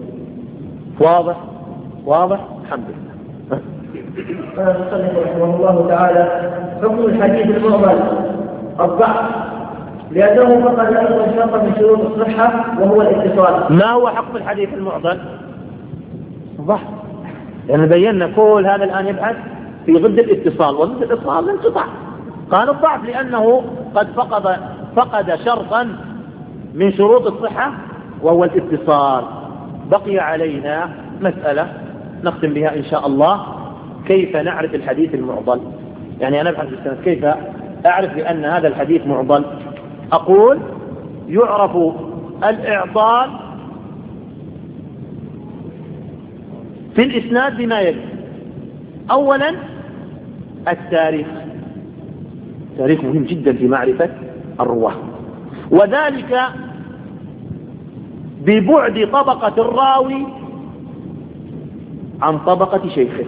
واضح الحمد لله. قال المصنف رحمه الله تعالى: حكم الحديث المعضل الضعف، لأنه فقد أيضا شرط من شروط الصحة وهو الاتصال. ما هو حكم الحديث المعضل؟ ضعف، لأن بينا كل هذا الآن يبحث في ضد الاتصال، وضد الاتصال الانقطاع. قال الضعف لأنه قد فقد شرطا من شروط الصحة وهو الاتصال. بقي علينا مسألة نختم بها إن شاء الله، كيف نعرف الحديث المعضل؟ يعني أنا أبحث بالسند كيف أعرف بأن هذا الحديث معضل؟ أقول يعرف الإعضال في الإسناد بما يلي: أولا التاريخ، تاريخ مهم جدا في معرفة الرواة، وذلك ببعد طبقة الراوي عن طبقة شيخه.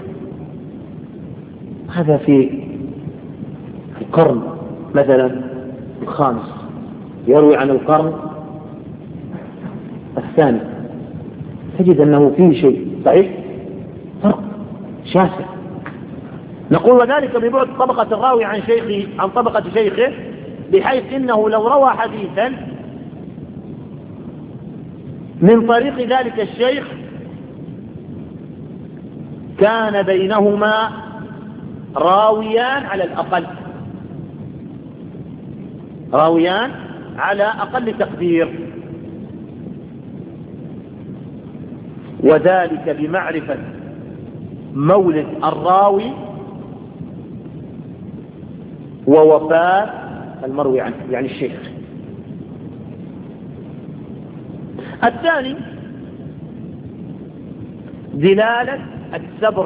هذا في القرن مثلا الخامس يروي عن القرن الثاني، تجد أنه فيه شيء صحيح، فرق شاسع. نقول وذلك ببعد طبقة الراوي عن طبقة شيخه، بحيث إنه لو روى حديثا من طريق ذلك الشيخ كان بينهما راويان على أقل تقدير، وذلك بمعرفة مولد الراوي ووفاة المروي عنه يعني الشيخ. الثاني دلالة السبر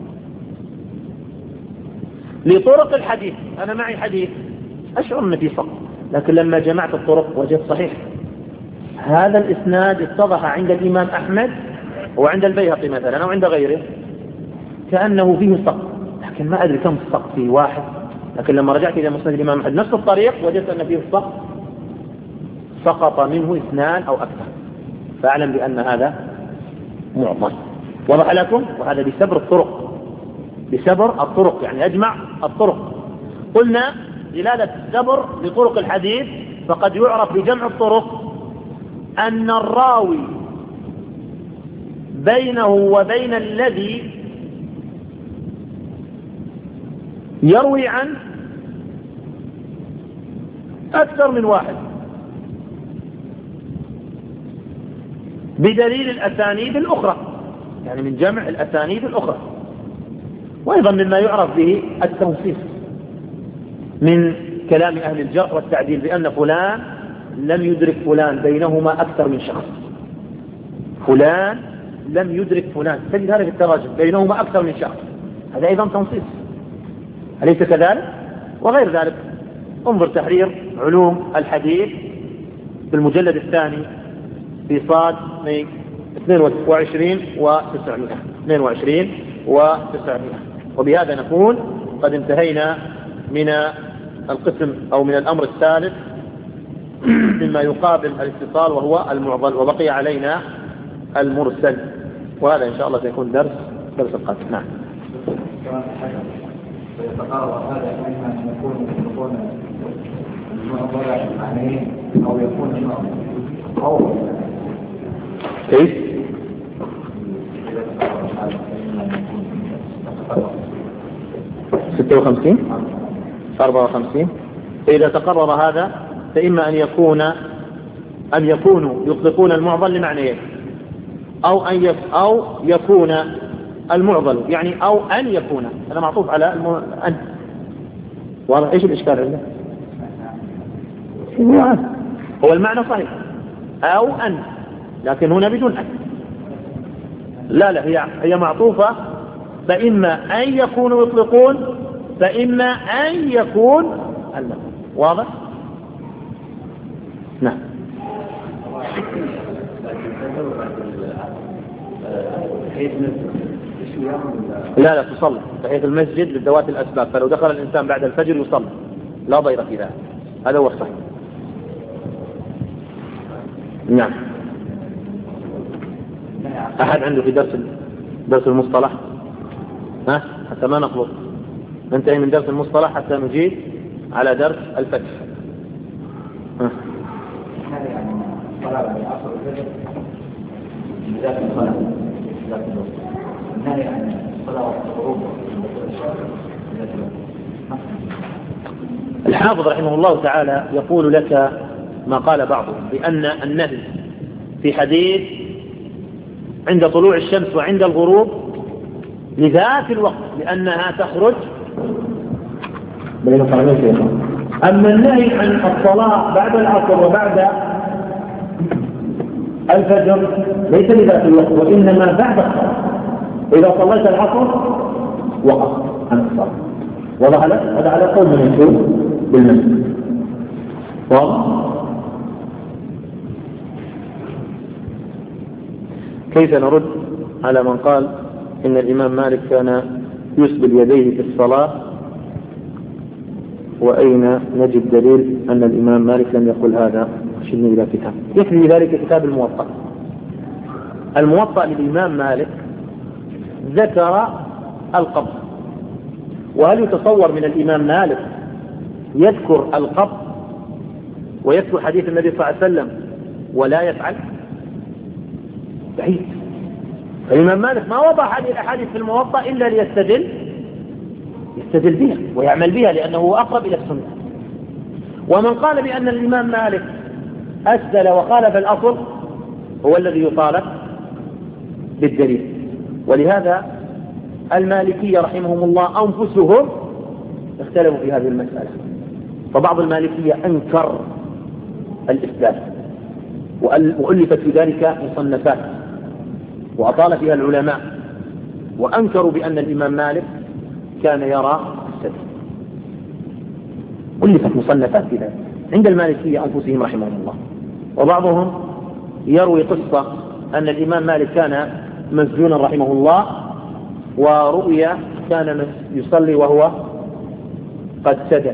لطرق الحديث. أنا معي حديث أشعر أن فيه سقط، لكن لما جمعت الطرق وجدت صحيح. هذا الإسناد اتضح عند الإمام أحمد وعند البيهقي مثلا أو عند غيره كأنه فيه سقط، لكن ما أدري كم السقط فيه، واحد، لكن لما رجعت إلى مسند الإمام أحمد نفس الطريق وجدت أن فيه السقط، سقط منه اثنان أو أكثر، فأعلم بأن هذا معضل. وضح لكم؟ وهذا بسبر الطرق، يعني أجمع الطرق. قلنا دلالة السبر لطرق الحديث، فقد يعرف بجمع الطرق أن الراوي بينه وبين الذي يروي عنه أكثر من واحد، بدليل الأسانيد الأخرى، يعني من جمع الأسانيد الأخرى. وأيضا مما يعرف به التوصيف من كلام أهل الجرح والتعديل بأن فلان لم يدرك فلان، بينهما أكثر من شخص، فلان لم يدرك فلان، تجد هذا في التراجم بينهما أكثر من شخص، هذا أيضا تنصيص، أليس كذلك؟ وغير ذلك. انظر تحرير علوم الحديث بالمجلد الثاني في صاد 22 و900. وبهذا نكون قد انتهينا من القسم أو من الأمر الثالث مما يقابل الاتصال وهو المعضل، وبقي علينا المرسل، وهذا إن شاء الله سيكون درس القادم. نعم. ويتقارب هذا إما أن يكون المعضل معنيه أو يكون المعضل قول. كيف؟ 56 54. فإذا تقرر هذا فإما أن يكونوا يطلقون المعضل لمعنيين، أو يكون المعضل يعني أو أن يكون، هذا معطوف على أن. واضح إيش الإشكال عنده؟ هو المعنى صحيح أو أن، لكن هنا بدون أن. لا هي معطوفة، فإما أن يكونوا يطلقون فإما أن يكون المعنى. واضح؟ نعم. لا تصلي تحية المسجد لذوات الأسباب، فلو دخل الإنسان بعد الفجر يصلي لا ضير في ذلك، هذا هو الصحيح. نعم. أحد عنده في درس المصطلح؟ حتى ما نخلط، ننتهي من درس المصطلح حتى نجيب على درس الفتح. الحافظ رحمه الله تعالى يقول لك ما قال بعضهم بأن النهي في حديث عند طلوع الشمس وعند الغروب لذات الوقت لأنها تخرج بين قرنين. أما النهي عن الصلاة بعد العصر وبعد الفجر ليس لذات الوقت، وإنما بعد الصلاة. إذا صليت العصر وقف عن الصلاة. وضع هذا على قول من يشوف بالمسجد. واضح؟ كيف نرد على من قال إن الإمام مالك كان يسبل يديه في الصلاة، وأين نجد دليل أن الإمام مالك لم يقل هذا؟ شدني إلى كتاب يكفي ذلك كتاب الموطأ للإمام مالك ذكر القبض. وهل يتصور من الإمام مالك يذكر القبض ويذكر حديث النبي صلى الله عليه وسلم ولا يفعل؟ بعيد. الإمام مالك ما وضع هذه الأحاديث في الموطأ إلا يستدل بها ويعمل بها لأنه أقرب إلى السنة. ومن قال بأن الإمام مالك أسدل وخالف الأصل هو الذي يطالب بالدليل. ولهذا المالكية رحمهم الله أنفسهم اختلفوا في هذه المسألة، فبعض المالكية أنكر الإسدال وألفت في ذلك مصنفات وأطال فيها العلماء، وأنكروا بأن الإمام مالك كان يرى السدل، ألفت مصنفات في ذلك عند المالكية أنفسهم رحمهم الله. وبعضهم يروي قصة أن الإمام مالك كان مسجونا رحمه الله، ورؤيا كان يصلي وهو قد سدل.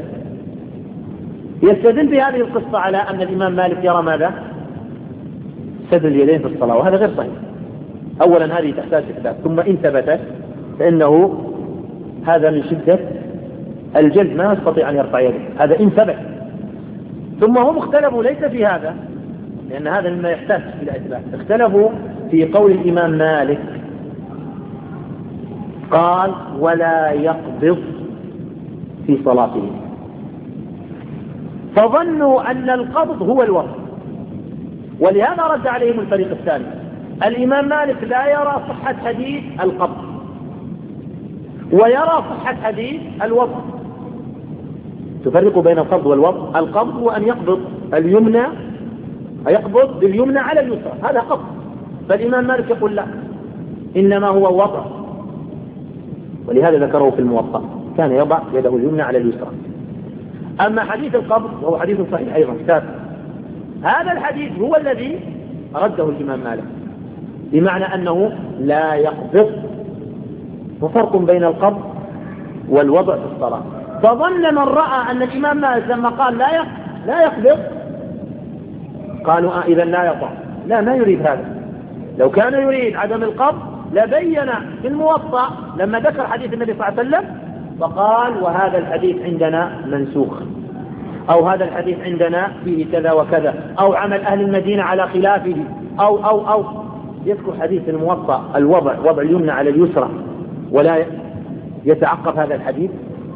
يستدل بهذه القصة على أن الإمام مالك يرى ماذا؟ سدل اليدين في الصلاة، وهذا غير صحيح. أولا هذه تحتاج إثبات، ثم إن ثبتت فإنه هذا من شدة الجلد ما يستطيع أن يرفع يده، هذا إن ثبت. ثم هم اختلفوا ليس في هذا، لأن هذا مما يحتاج إلى إثبات. اختلفوا في قول الإمام مالك قال ولا يقبض في صلاته، فظنوا أن القبض هو الوضع، ولهذا رد عليهم الفريق الثاني. الإمام مالك لا يرى صحة حديث القبض ويرى صحة حديث الوضع. تفرق بين القبض والوضع. القبض هو أن يقبض اليمنى، يقبض باليمنى على اليسرى، هذا قبض. فالإمام مالك يقول لا، إنما هو وضع، ولهذا ذكره في الموطأ كان يضع يده اليمنى على اليسرى. أما حديث القبض وهو حديث صحيح أيضا ثابت، هذا الحديث هو الذي رده الإمام مالك، بمعنى أنه لا يقبض. وفرق بين القبض والوضع في الصلاة. فظن من رأى أن الإمام مالك لما قال لا يقبض قالوا إذا لا يضع. لا، ما يريد هذا. لو كان يريد عدم القبض لبين في الموطأ لما ذكر حديث النبي صلى الله عليه وسلم فقال وهذا الحديث عندنا منسوخ، أو هذا الحديث عندنا فيه كذا وكذا، أو عمل أهل المدينة على خلافه، أو يذكر حديث الموطأ الوضع، وضع اليمنى على اليسرى، ولا يتعقب هذا الحديث.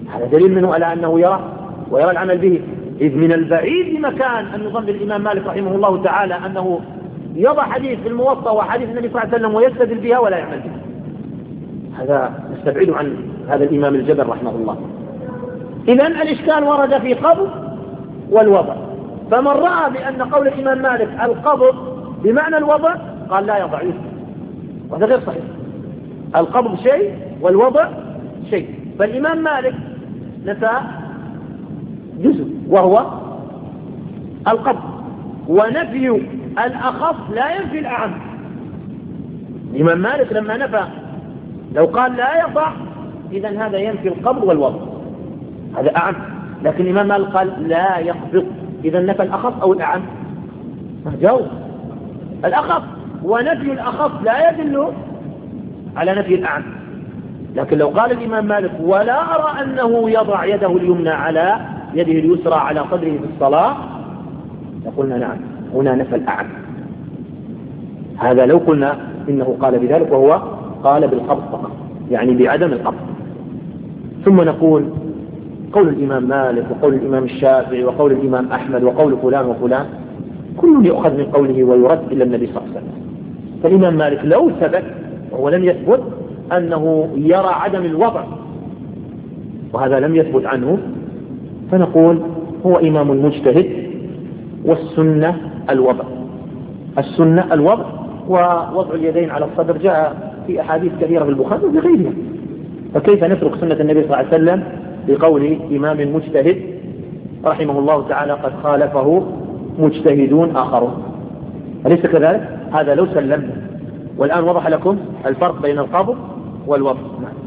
هذا دليل منه على أنه يرى ويرى العمل به. إذ من البعيد مكان أن يظن الإمام مالك رحمه الله تعالى أنه يضع حديث في الموطأ وحديث النبي صلى الله عليه وسلم ويستدل بها ولا يعمل بها. هذا نستبعد عن هذا الإمام الجبل رحمه الله. إذن الإشكال ورد في قبض والوضع، فمن رأى بأن قول الإمام مالك القبض بمعنى الوضع قال لا يضع يسر، وهذا غير صحيح. القبض شيء والوضع شيء، فالإمام مالك نفى جزء وهو القبض، ونفي الأخف لا ينفي الأعم. الإمام مالك لما نفى لو قال لا يضع إذن هذا ينفي القبض والوضع، هذا أعم. لكن الإمام مالك قال لا يقبض، إذن نفى الأخف أو الأعم؟ جاوب الأخف، ونفي الأخف لا يدل على نفي الأعم. لكن لو قال الإمام مالك ولا أرى أنه يضع يده اليمنى على يده اليسرى على صدره في الصلاة لقلنا نعم، هنا نفى الأعم. هذا لو قلنا إنه قال بذلك وهو قال بالقبض فقط، يعني بعدم القبض. ثم نقول قول الإمام مالك وقول الإمام الشافعي وقول الإمام أحمد وقول فلان وفلان كل يؤخذ من قوله ويرد إلى النبي صلى الله عليه وسلم. فالإمام مالك لو ثبت وهو لم يثبت أنه يرى عدم الوضع وهذا لم يثبت عنه، فنقول هو إمام مجتهد، والسنة الوضع. السنة الوضع، ووضع اليدين على الصدر جاء في أحاديث كثيرة في البخاري وغيرها، فكيف نترك سنة النبي صلى الله عليه وسلم بقول إمام مجتهد رحمه الله تعالى قد خالفه مجتهدون آخرون؟ أليس كذلك؟ هذا لو سلمنا. والآن وضح لكم الفرق بين القبض والوضع.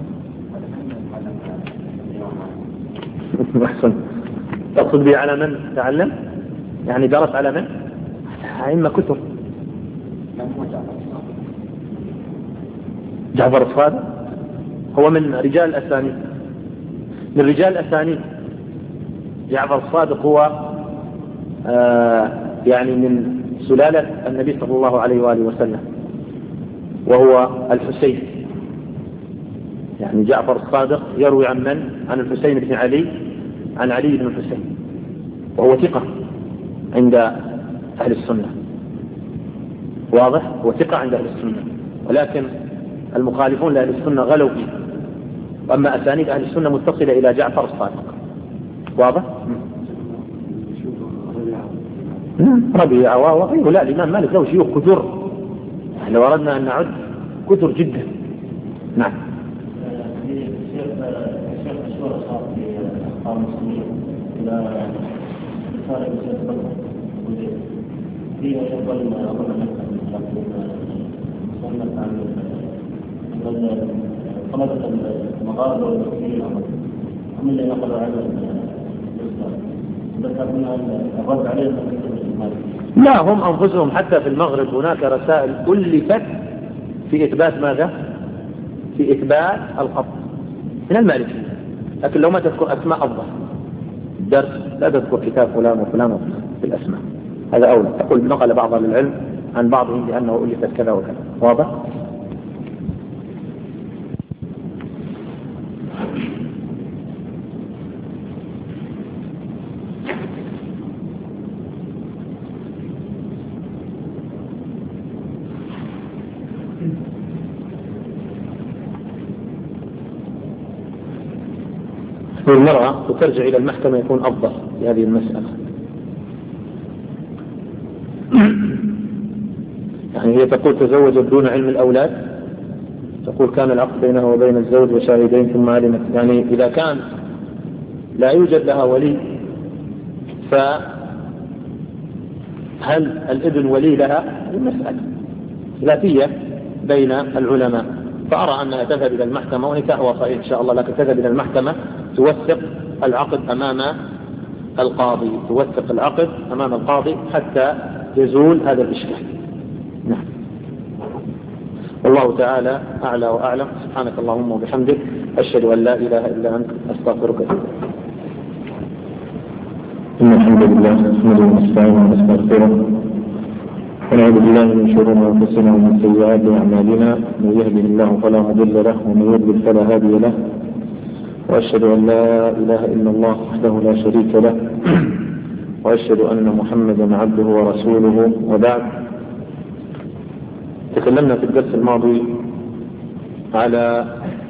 أحسن. تقصد به على من تعلم؟ يعني درس على من؟ أئمة كتب. جعفر الصادق هو من رجال الأسانيد، من رجال الأسانيد. جعفر الصادق هو يعني من سلالة النبي صلى الله عليه وآله وسلم، وهو الحسين. يعني جعفر الصادق يروي عن من؟ عن الحسين بن علي، عن علي بن الحسين، وهو ثقة عند أهل السنة. واضح؟ هو ثقة عند أهل السنة، ولكن المخالفون لأهل السنة غلوا فيه. وأما أسانيد أهل السنة متصلة إلى جعفر الصادق. واضح؟ ربيعة وغيره. لا، الإمام مالك له شيوخ كثر، لو أردنا أن نعد كثر جدا. نعم. لا، هم أنفسهم حتى في المغرب هناك رسائل ألفت في إثبات ماذا؟ في إثبات القبض من المالكية. لكن لو ما تذكر أسماء أفضل الدرس، لا تذكر كتاب فلان وفلان في الأسماء، هذا أولى. تقول نقل بعض العلم عن بعضهم بأنه ألفت كذا وكذا. واضح؟ المرأة وترجع إلى المحكمة يكون أفضل في هذه المسألة. يعني هي تقول تزوجت دون علم الأولاد، تقول كان العقد بينها وبين الزوج وشاهدين ثم علمت. يعني إذا كان لا يوجد لها ولي، فهل الابن ولي لها؟ المسألة خلافية بين العلماء. فأرى أنها تذهب إلى المحكمة، ونكاحها صحيح إن شاء الله، لكن تذهب إلى المحكمة توثق العقد أمام القاضي، توثق العقد أمام القاضي حتى يزول هذا الإشكال. نعم. والله تعالى أعلى وأعلم. سبحانك اللهم وبحمدك، أشهد أن لا إله إلا أنت، أستغفرك. إن الحمد لله نحمده ونستعينه ونستغفره، ونعوذ بالله من شرور أنفسنا ومن سيئات أعمالنا. من يهده الله فلا مضل له، ومن يضلل فلا هادي له، وأشهد أن لا إله إلا الله وحده لا شريك له وأشهد أن محمدا عبده ورسوله. وبعد، تكلمنا في الدرس الماضي على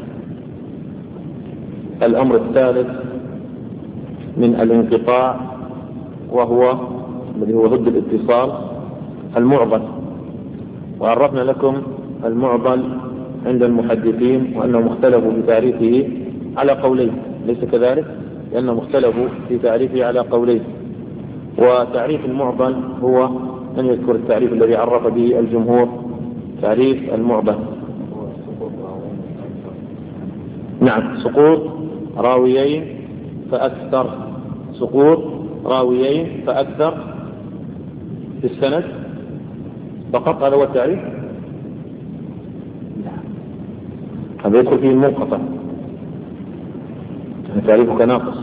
الأمر الثالث من الانقطاع، وهو الذي هو ضد الاتصال، المعضل. وعرفنا لكم المعضل عند المحدثين وأنهم اختلفوا في تعريفه على قولين، ليس كذلك؟ لأنهم اختلفوا في تعريفه على قولين. وتعريف المعضل هو أن يذكر التعريف الذي عرف به الجمهور. تعريف المعضل: نعم، سقوط راويين فأكثر، سقوط راويين فأكثر في السند فقط، هذا هو التعريف. هذا يدخل فيه المنقطع، تعريفك ناقص.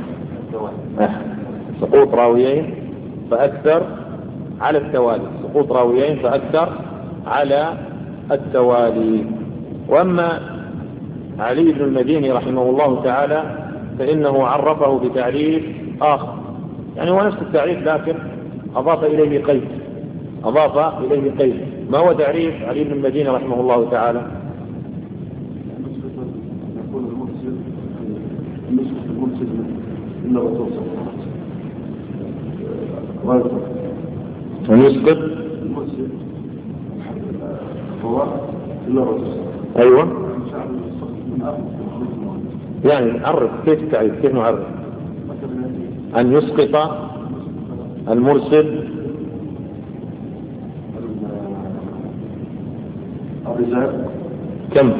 سقوط راويين فأكثر على التوالي، سقوط راويين فأكثر على التوالي. وأما علي بن المديني رحمه الله تعالى فإنه عرفه بتعريف آخر، يعني هو نفس التعريف لكن أضاف إليه قيد، أضاف إليه قيد. ما هو تعريف علي بن المديني رحمه الله تعالى؟ ونسقط أيوة، يعني عرف كيف التعريف، كيف نعرف؟ أن يسقط المرسل الرجال كم؟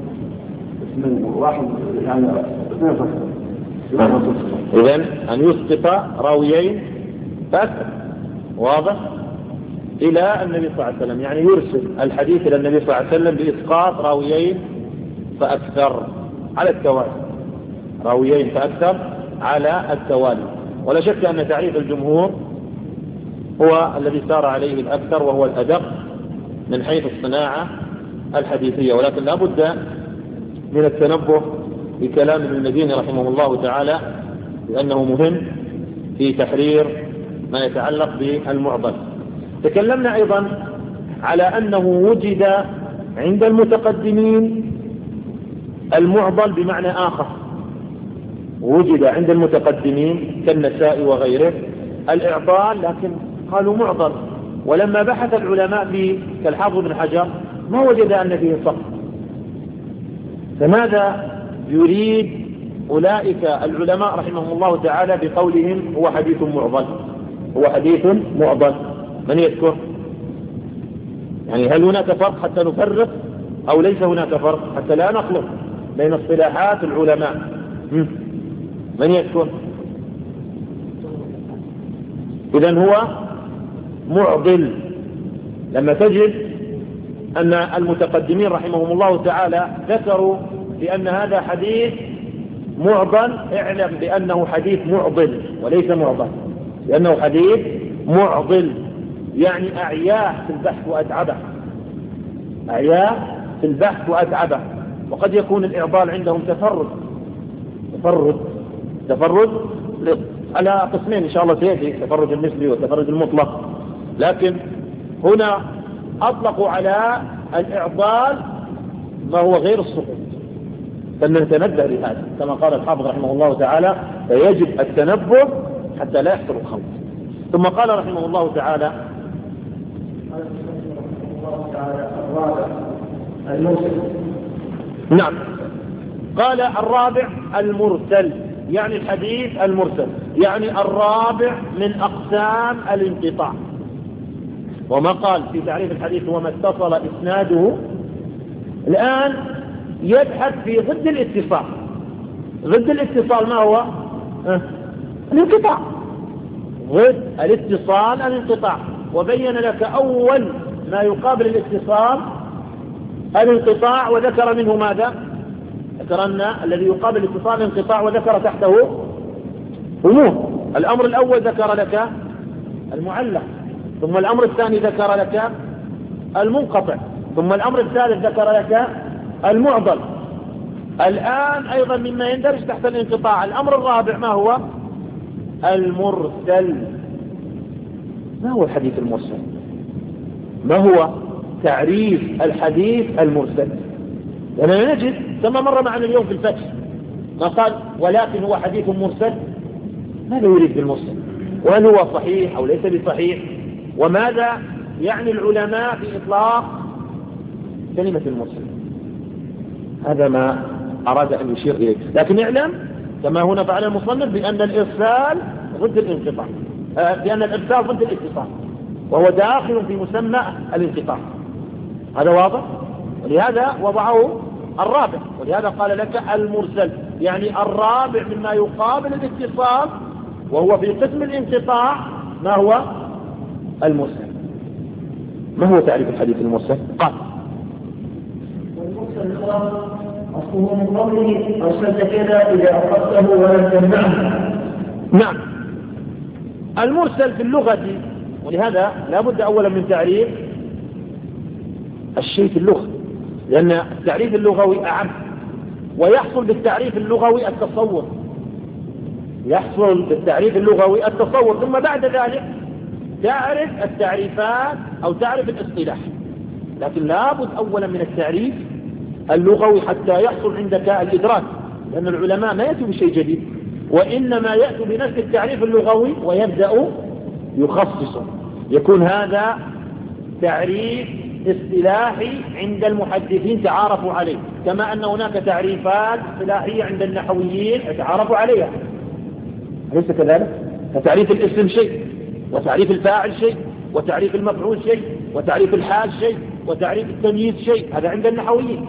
واحد، يعني اثنين فقط. إذن أن يسقط راويين فأكثر، واضح؟ إلى النبي صلى الله عليه وسلم، يعني يرسل الحديث إلى النبي صلى الله عليه وسلم بإسقاط راويين فأكثر على التوالي، راويين فأكثر على التوالي. ولا شك أن تعريف الجمهور هو الذي سار عليه الأكثر وهو الأدق من حيث الصناعة الحديثية. ولكن لا بد من التنبه بكلام ابن المديني رحمه الله تعالى، لأنه مهم في تحرير ما يتعلق بالمعضل. تكلمنا أيضا على أنه وجد عند المتقدمين المعضل بمعنى آخر، وجد عند المتقدمين كالنسائي وغيره الإعضال، لكن قالوا معضل. ولما بحث العلماء فيه كالحافظ بن حجر ما وجد أن فيه سقط. فماذا يريد أولئك العلماء رحمهم الله تعالى بقولهم هو حديث معضل؟ هو حديث معضل، من يذكر؟ يعني هل هناك فرق حتى نفرق أو ليس هناك فرق حتى لا نخلط بين اصطلاحات العلماء؟ من يذكر؟ إذن هو معضل. لما تجد أن المتقدمين رحمهم الله تعالى ذكروا بأن هذا حديث معضل، اعلم بأنه حديث معضل وليس معضل، لأنه حديث معضل، يعني أعياه في البحث وأتعبه، أعياه في البحث وأتعبه. وقد يكون الإعضال عندهم تفرد على قسمين إن شاء الله سيأتي، تفرد النسبي والتفرد المطلق. لكن هنا أطلقوا على الإعضال ما هو غير السقوط، فلنتنبه لهذا كما قال الحافظ رحمه الله تعالى، فيجب التنبه حتى لا يحصل الخلط. ثم قال رحمه الله تعالى: نعم، قال الرابع المرسل، يعني الحديث المرسل، يعني الرابع من أقسام الانقطاع. وما قال في تعريف الحديث هو ما اتصل إسناده. الآن يبحث في ضد الاتصال. ضد الاتصال ما هو؟ الانقطاع. ضد الاتصال الانقطاع. وبين لك أول ما يقابل الاتصال الانقطاع، وذكر منه ماذا؟ ذكر أن الذي يقابل الاتصال الانقطاع، وذكر تحته أمور. الأمر الأول ذكر لك المعلق، ثم الأمر الثاني ذكر لك المنقطع، ثم الأمر الثالث ذكر لك المعضل. الآن أيضا مما يندرج تحت الانقطاع الأمر الرابع ما هو؟ المرسل. ما هو الحديث المرسل؟ ما هو تعريف الحديث المرسل؟ لأننا نجد كما مر معنا اليوم في الفتح ما قال ولكن هو حديث مرسل. ماذا يريد بالمرسل؟ وهل هو صحيح أو ليس بصحيح؟ وماذا يعني العلماء في إطلاق كلمة المرسل؟ هذا ما أراد أن يشير إليه. لكن اعلم كما هنا فعل المصنف بأن الإرسال ضد الانقطاع، بأن الإرسال ضد الاتصال، وهو داخل في مسمى الانقطاع. هذا واضح؟ ولهذا وضعه الرابع، ولهذا قال لك المرسل يعني الرابع مما يقابل الاتصال، وهو في قسم الانقطاع. ما هو المرسل؟ ما هو تعريف الحديث المرسل؟ قال والمرسل هو أصله من قوله أرسلت كذا إذا أخذته ولم تمنعه. نعم، المرسل في اللغة، ولهذا لا بد أولا من تعريف الشيء في اللغة، لأن التعريف اللغوي أعم، ويحصل بالتعريف اللغوي التصور، يحصل بالتعريف اللغوي التصور، ثم بعد ذلك تعرف التعريفات أو تعرف الاصطلاح. لكن لا بد أولا من التعريف اللغوي حتى يحصل عندك الإدراك، لأن العلماء ما يأتوا بشيء جديد، وإنما يأتوا بنفس التعريف اللغوي ويبدأ يخصصه. يكون هذا تعريف اصطلاحي عند المحدثين تعارفوا عليه، كما أن هناك تعريفات اصطلاحية عند النحويين تعارفوا عليها، أليس كذلك؟ فتعريف الاسم شيء، وتعريف الفاعل شيء، وتعريف المفعول شيء، وتعريف الحال شيء، وتعريف التمييز شيء، هذا عند النحويين.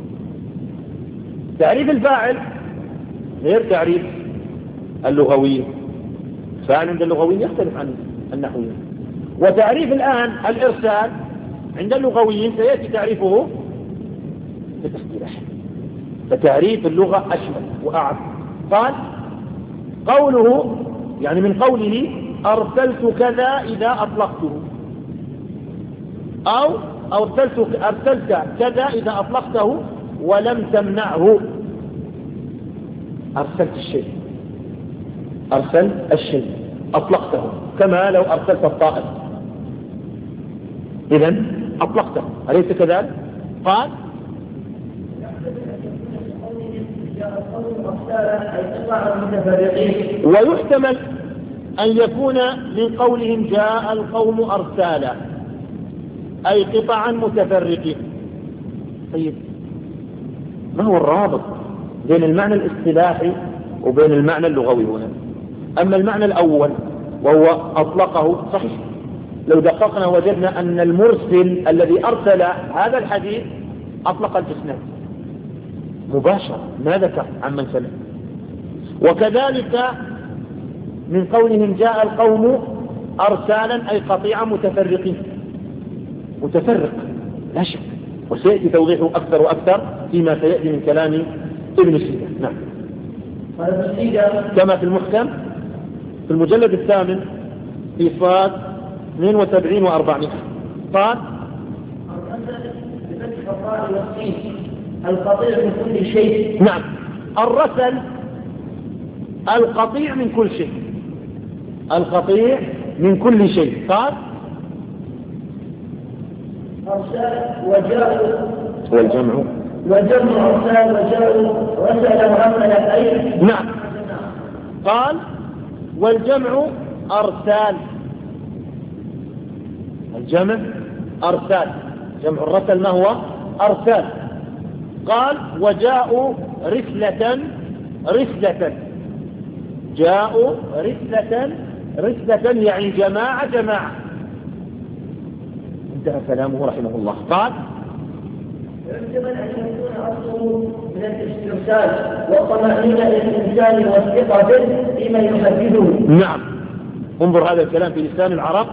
تعريف الفاعل غير تعريف اللغويين، فاعل عند اللغويين يختلف عن النحويين. وتعريف الآن الإرسال عند اللغويين سيأتي تعريفه بالاصطلاح، فتعريف اللغة أشمل وأعم. قال قوله يعني من قوله أرسلت كذا إذا أطلقته، أو أرسلت كذا إذا أطلقته ولم تمنعه. أرسلت الشيء أطلقته، كما لو أرسلت الطائر، إذن أطلقته، أليس كذلك؟ قال ويحتمل أن يكون من قولهم جاء القوم أرسالا أي قطعا متفرقين. طيب ما هو الرابط بين المعنى الاصطلاحي وبين المعنى اللغوي هنا؟ أما المعنى الأول وهو أطلقه صحيح، لو دققنا وجدنا أن المرسل الذي أرسل هذا الحديث أطلق الإسناد مباشرة، ما ذكر عمن سمع. وكذلك من قولهم جاء القوم أرسالا أي قطيعا متفرقين، متفرق لا شك، وسيأتي توضيحه أكثر وأكثر فيما سيأتي من كلام ابن سيدة. نعم، كما في المحكم في المجلد الثامن في صاد 72 و400 قال القطيع من كل شيء. نعم، الرسل القطيع من كل شيء، القطيع من كل شيء. قال أرسال وجاءوا والجمع أرسال وجاءوا رسل وأمل أي. نعم، قال والجمع أرسال، الجمع أرسال، جمع الرسل ما هو؟ أرسال. قال وجاءوا رسلة، جاءوا رسلة يعني جماعة. انتهى كلامه رحمه الله. قال يجب أن يكون أصله من الاسترسال والطمأنينة للإنسان والثقة به فيما يحدثه. نعم، انظر هذا الكلام في لسان العرب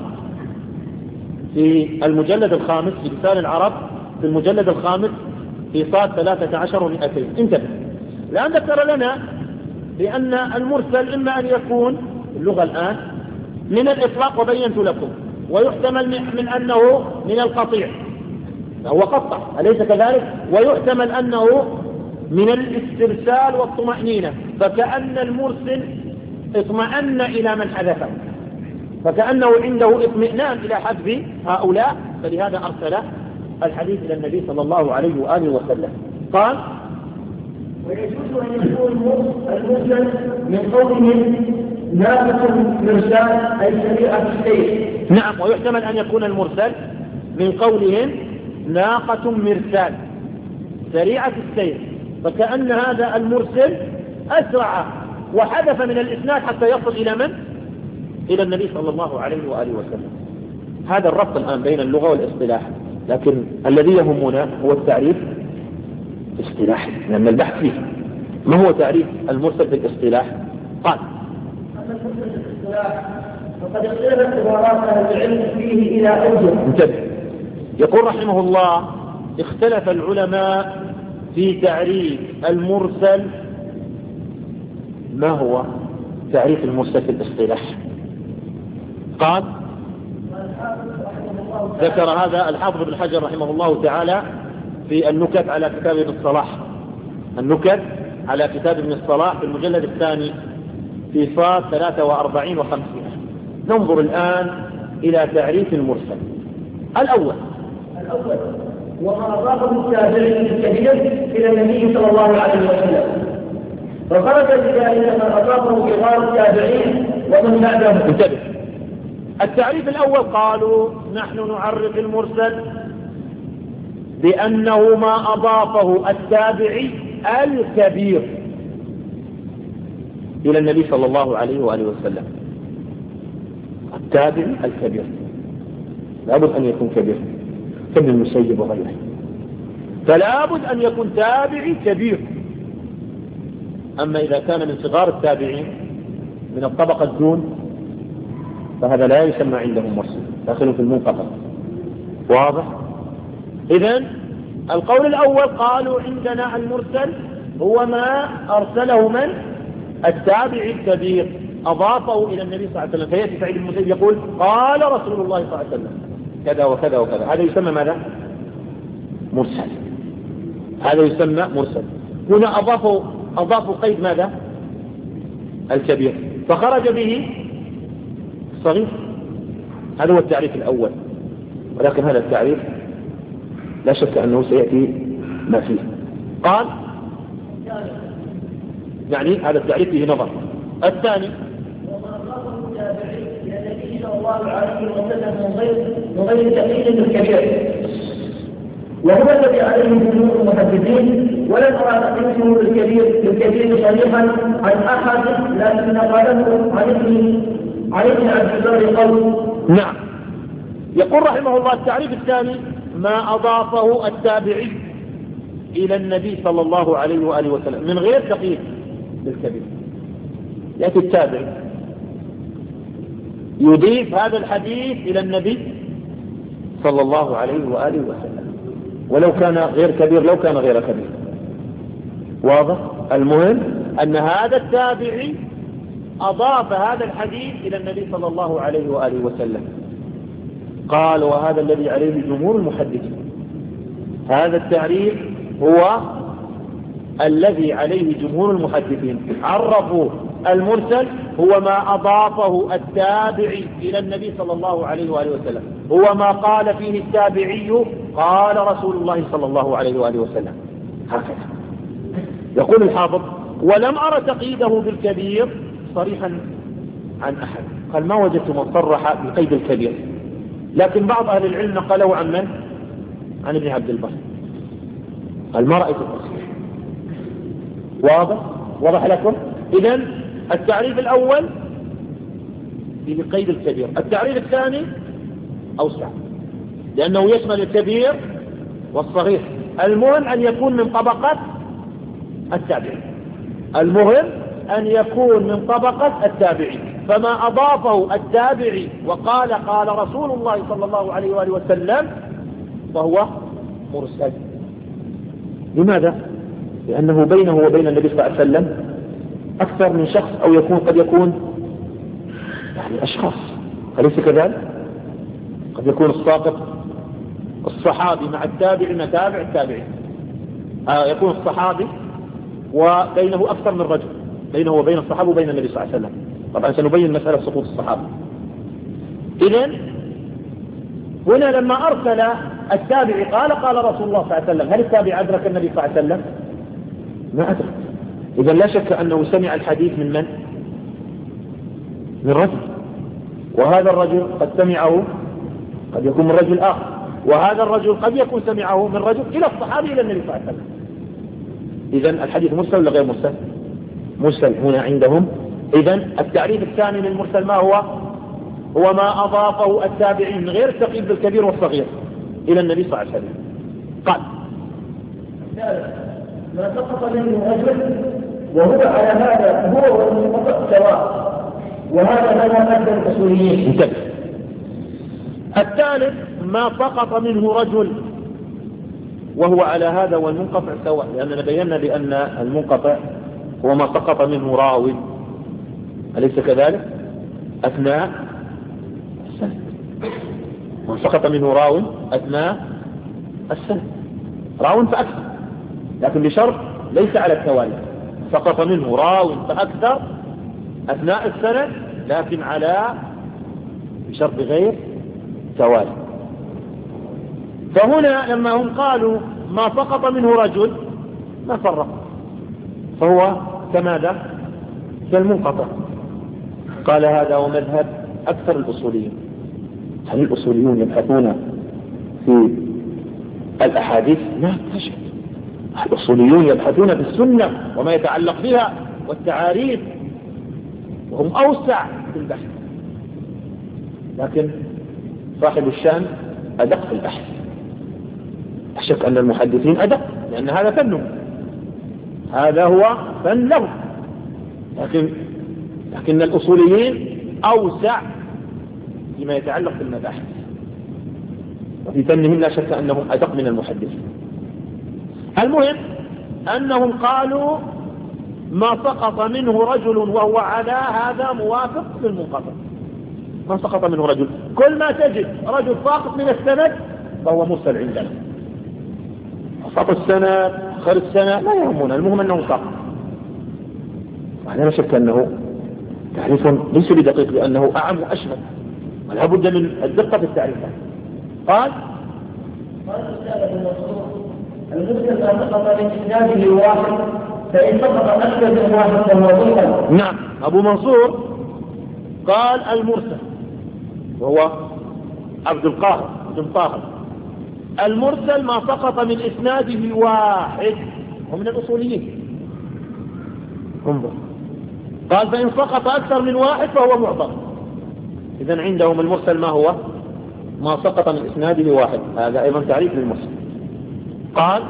في المجلد الخامس، في لسان العرب في المجلد الخامس في صاد 13 و200. انتبه، الآن ذكر لنا بأن المرسل إما أن يكون اللغة الآن من الإطلاق وبينت لكم، ويحتمل من أنه من القطيع، هو قطع أليس كذلك؟ ويحتمل أنه من الاسترسال والطمأنينة، فكأن المرسل اطمأن إلى من حذفه، فكأنه عنده اطمئنان إلى حذف هؤلاء، فلهذا أرسل الحديث إلى النبي صلى الله عليه وآله وسلم. قال: ويجوز أن يكون المرسل من قولهم ناقة مرسال أي سريعة السير. نعم، ويحتمل أن يكون المرسل من قولهم ناقة مرسال سريعة السير، فكأن هذا المرسل أسرع وحدث من الإسناد حتى يصل إلى من؟ إلى النبي صلى الله عليه وآله وسلم. هذا الربط الآن بين اللغة والاصطلاح، لكن الذي يهمنا هو التعريف الاصطلاحي، لأن البحث فيه ما هو تعريف المرسل في الاصطلاح. قال: أما المرسل في الاصطلاح فقد اختلفت عبارات أهل العلم فيه إلى أوجه. انتبه، يقول رحمه الله: اختلف العلماء في تعريف المرسل. ما هو تعريف المرسل في الاصطلاح؟ قال: ذكر هذا الحافظ ابن حجر رحمه الله تعالى في النكت على كتاب ابن الصلاح، النكت على كتاب ابن الصلاح في المجلد الثاني في صاد 43 و500. ننظر الآن إلى تعريف المرسل. الأول وما أضافه التابعي الكبير إلى النبي صلى الله عليه وسلم، فخرج بذلك ما أضافه صغار التابعين ومن بعدهم. انتبه، التعريف الأول قالوا: نحن نعرف المرسل بأنه ما أضافه التابعي الكبير إلى النبي صلى الله عليه وآله وسلم. التابعي الكبير لابد أن يكون كبير كابن المسيب وغيره، فلا بد أن يكون تابعي كبير. أما إذا كان من صغار التابعين من الطبقة الدون فهذا لا يسمى عندهم مرسل، داخل في المنقطع. واضح؟ إذن القول الأول قالوا: عندنا المرسل هو ما أرسله من؟ التابعي الكبير، أضافه إلى النبي صلى الله عليه وسلم. فيأتي سعيد بن المسيب يقول: قال رسول الله صلى الله عليه وسلم كذا وكذا وكذا، هذا يسمى ماذا؟ مرسل. هذا يسمى مرسل. هنا أضافوا قيد ماذا؟ الكبير، فخرج به الصغير. هذا هو التعريف الأول، ولكن هذا التعريف لا شك أنه سيأتي ما فيه. قال: يعني هذا التعريف فيه نظر. الثاني: وما أضافه التابعي إلى النبي صلى الله عليه وسلم من غير تقييد الكبير، وهو الذي عليه جمهور المحدثين، ولم أرى تقييده بالكبير صريحا عن أحد، لكن قاله عن ابن عبد البر قول. نعم، يقول رحمه الله: التعريف الثاني ما أضافه التابعي إلى النبي صلى الله عليه وآله وسلم من غير تقييد بالكبير. يأتي التابعي يضيف هذا الحديث إلى النبي صلى الله عليه وآله وسلم، ولو كان غير كبير، لو كان غير كبير. واضح؟ المهم أن هذا التابعي أضاف هذا الحديث إلى النبي صلى الله عليه وآله وسلم. قال: وهذا الذي عليه جمهور المحدثين. هذا التعريف هو الذي عليه جمهور المحدثين، عرفوا المرسل هو ما أضافه التابعي إلى النبي صلى الله عليه وآله وسلم، هو ما قال فيه التابعي قال رسول الله صلى الله عليه وآله وسلم. هكذا يقول الحافظ: ولم أرى تقييده بالكبير صريحا عن أحد. قال: ما وجدت من صرح بقيد الكبير، لكن بعض أهل العلم نقلوا عن من؟ عن ابن عبد البر. قال: ما رأيت التصحيح. واضح لكم؟ إذن التعريف الأول بقيد الكبير، التعريف الثاني أوسع لأنه يشمل الكبير والصغير. المهم أن يكون من طبقة التابعي، المهم أن يكون من طبقة التابعي. فما أضافه التابعي وقال قال رسول الله صلى الله عليه وآله وسلم فهو مرسل. لماذا؟ لأنه بينه وبين النبي صلى الله عليه وسلم أكثر من شخص، أو قد يكون يعني أشخاص، أليس كذلك؟ قد يكون الساقط الصحابي مع التابع متابع التابعي، يكون الصحابي وبينه أكثر من رجل، بينه وبين الصحابة وبين النبي صلى الله عليه وسلم. طبعا سنبين مسألة سقوط الصحابة. إذن هنا لما أرسل التابعي قال رسول الله صلى الله عليه وسلم، هل التابعي أدرك النبي صلى الله عليه وسلم؟ ما أدرك. إذن لا شك أنه سمع الحديث من من؟ من رجل، وهذا الرجل قد سمعه قد يكون من رجل آخر، وهذا الرجل قد يكون سمعه من رجل إلى الصحابي إلى النبي صلى الله عليه وسلم. إذن الحديث مرسل ولا غير مرسل؟ مرسل هنا عندهم. إذن التعريف الثاني للمرسل ما هو؟ هو ما أضافه التابعين من غير التقييد بالكبير والصغير إلى النبي صلى الله عليه وسلم. قال ما سقط منه أجل وهو على هذا هو والمنقطع سواء، وهذا ما قدر الأصوليين. انتبه. الثالث ما سقط منه رجل وهو على هذا والمنقطع سواء، لأننا بينا بأن المنقطع هو ما سقط منه راوي، أليس كذلك؟ أثناء السنة، ما سقط منه راوي أثناء السنة، راوي فأكثر، لكن بشرط ليس على التوالي. سقط منه راوي فأكثر أثناء السنة، لكن على بشرط غير توالي. فهنا لما هم قالوا ما سقط منه رجل ما فرق، فهو كماذا؟ كالمنقطع. قال هذا ومذهب أكثر الأصوليين. هل الأصوليون يبحثون في الأحاديث؟ لا تجد. الأصوليون يبحثون في السنة وما يتعلق بها والتعاريف، وهم أوسع في البحث، لكن صاحب الشأن أدق في البحث. لا شك أن المحدثين أدق، لأن هذا فنهم، هذا هو فن له، لكن الأصوليين أوسع فيما يتعلق بالمباحث، وفي فنهم لا شك أنهم أدق من المحدثين. المهم أنهم قالوا ما سقط منه رجل وهو على هذا موافق للمنقطع. ما سقط منه رجل، كل ما تجد رجل ساقط من السند فهو مرسل عندنا. سقط السند آخر السنة لا يهمنا، المهم أنه سقط. ولا شك أنه تعريف ليس بدقيق، لأنه أعم وأشمل، ولا بد من الدقة في التعريفات. قال المسلم ما سقط من إسناده واحد، فإن سقط أكثر من واحد فهو ضيقا. نعم، أبو منصور قال المرسل، وهو عبد القاهر بن طاهر، المرسل ما سقط من إسناده واحد، ومن الأصوليين. انظر، قال فإن سقط أكثر من واحد فهو معضل. إذن عندهم المرسل ما هو؟ ما سقط من إسناده واحد. هذا أيضا تعريف للمرسل. قال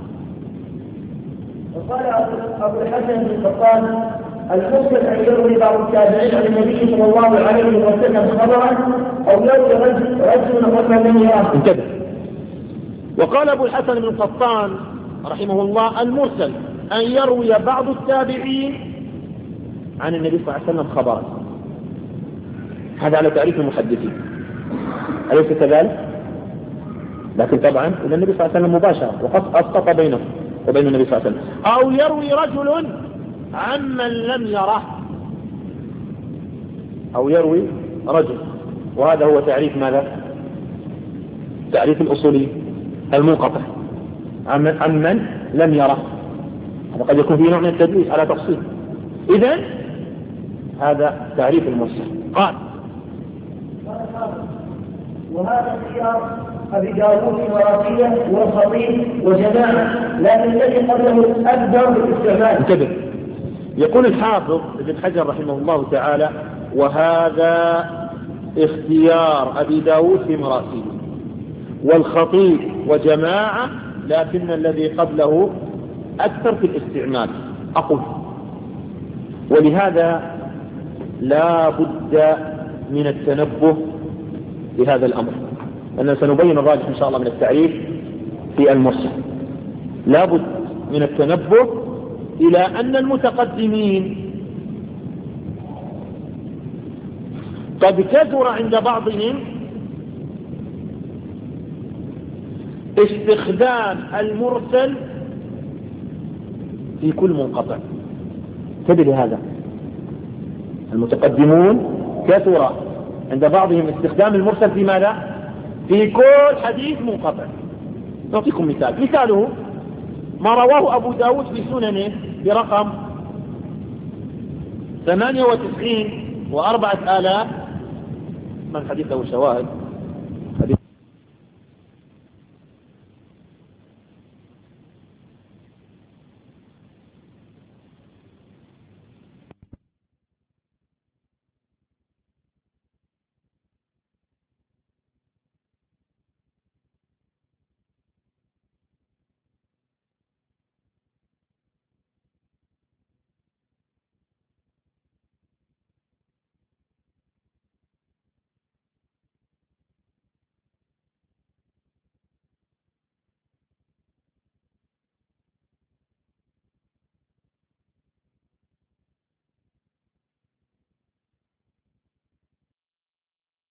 وقال أبو الحسن بن قطان المرسل أن يروي بعض التابعين عن النبي صلى الله عليه وسلم خبرا أو يروي رجل قبل من يراه. انتبه. وقال أبو الحسن بن قطان رحمه الله المرسل أن يروي بعض التابعين عن النبي صلى الله عليه وسلم خبرا. هذا على تعريف المحدثين، أليس كذلك؟ لكن طبعا إلى النبي صلى الله عليه وسلم مباشرة، وقد أسقط بينه وبين النبي صلى الله عليه وسلم. أو يروي رجل عمن لم يره، أو يروي رجل، وهذا هو تعريف ماذا؟ تعريف الأصولي المنقطع، عمن لم يره. هذا قد يكون فيه نوع من التدليس على تفصيل. إذن هذا تعريف المرسل. قال وهذا خيار أبي داود ورافية والخطيب وجماعة، لكن الذي قبله أكبر بالاستعمال. انتبه، يقول الحافظ ابن حجر رحمه الله تعالى وهذا اختيار أبي داود في مراسيله والخطيب وجماعة، لكن الذي قبله أكثر في الاستعمال. أقول ولهذا لا بد من التنبه لهذا الأمر، لأننا سنبين الراجح إن شاء الله من التعريف في المرسل. لا بد من التنبه إلى أن المتقدمين قد كثر عند بعضهم استخدام المرسل في كل منقطع. انتبه لهذا. المتقدمون كثر عند بعضهم استخدام المرسل في ماذا؟ في كل حديث منقطع. نعطيكم مثاله ما رواه أبو داود في سننه برقم 98,004,000 من حديث له شواهد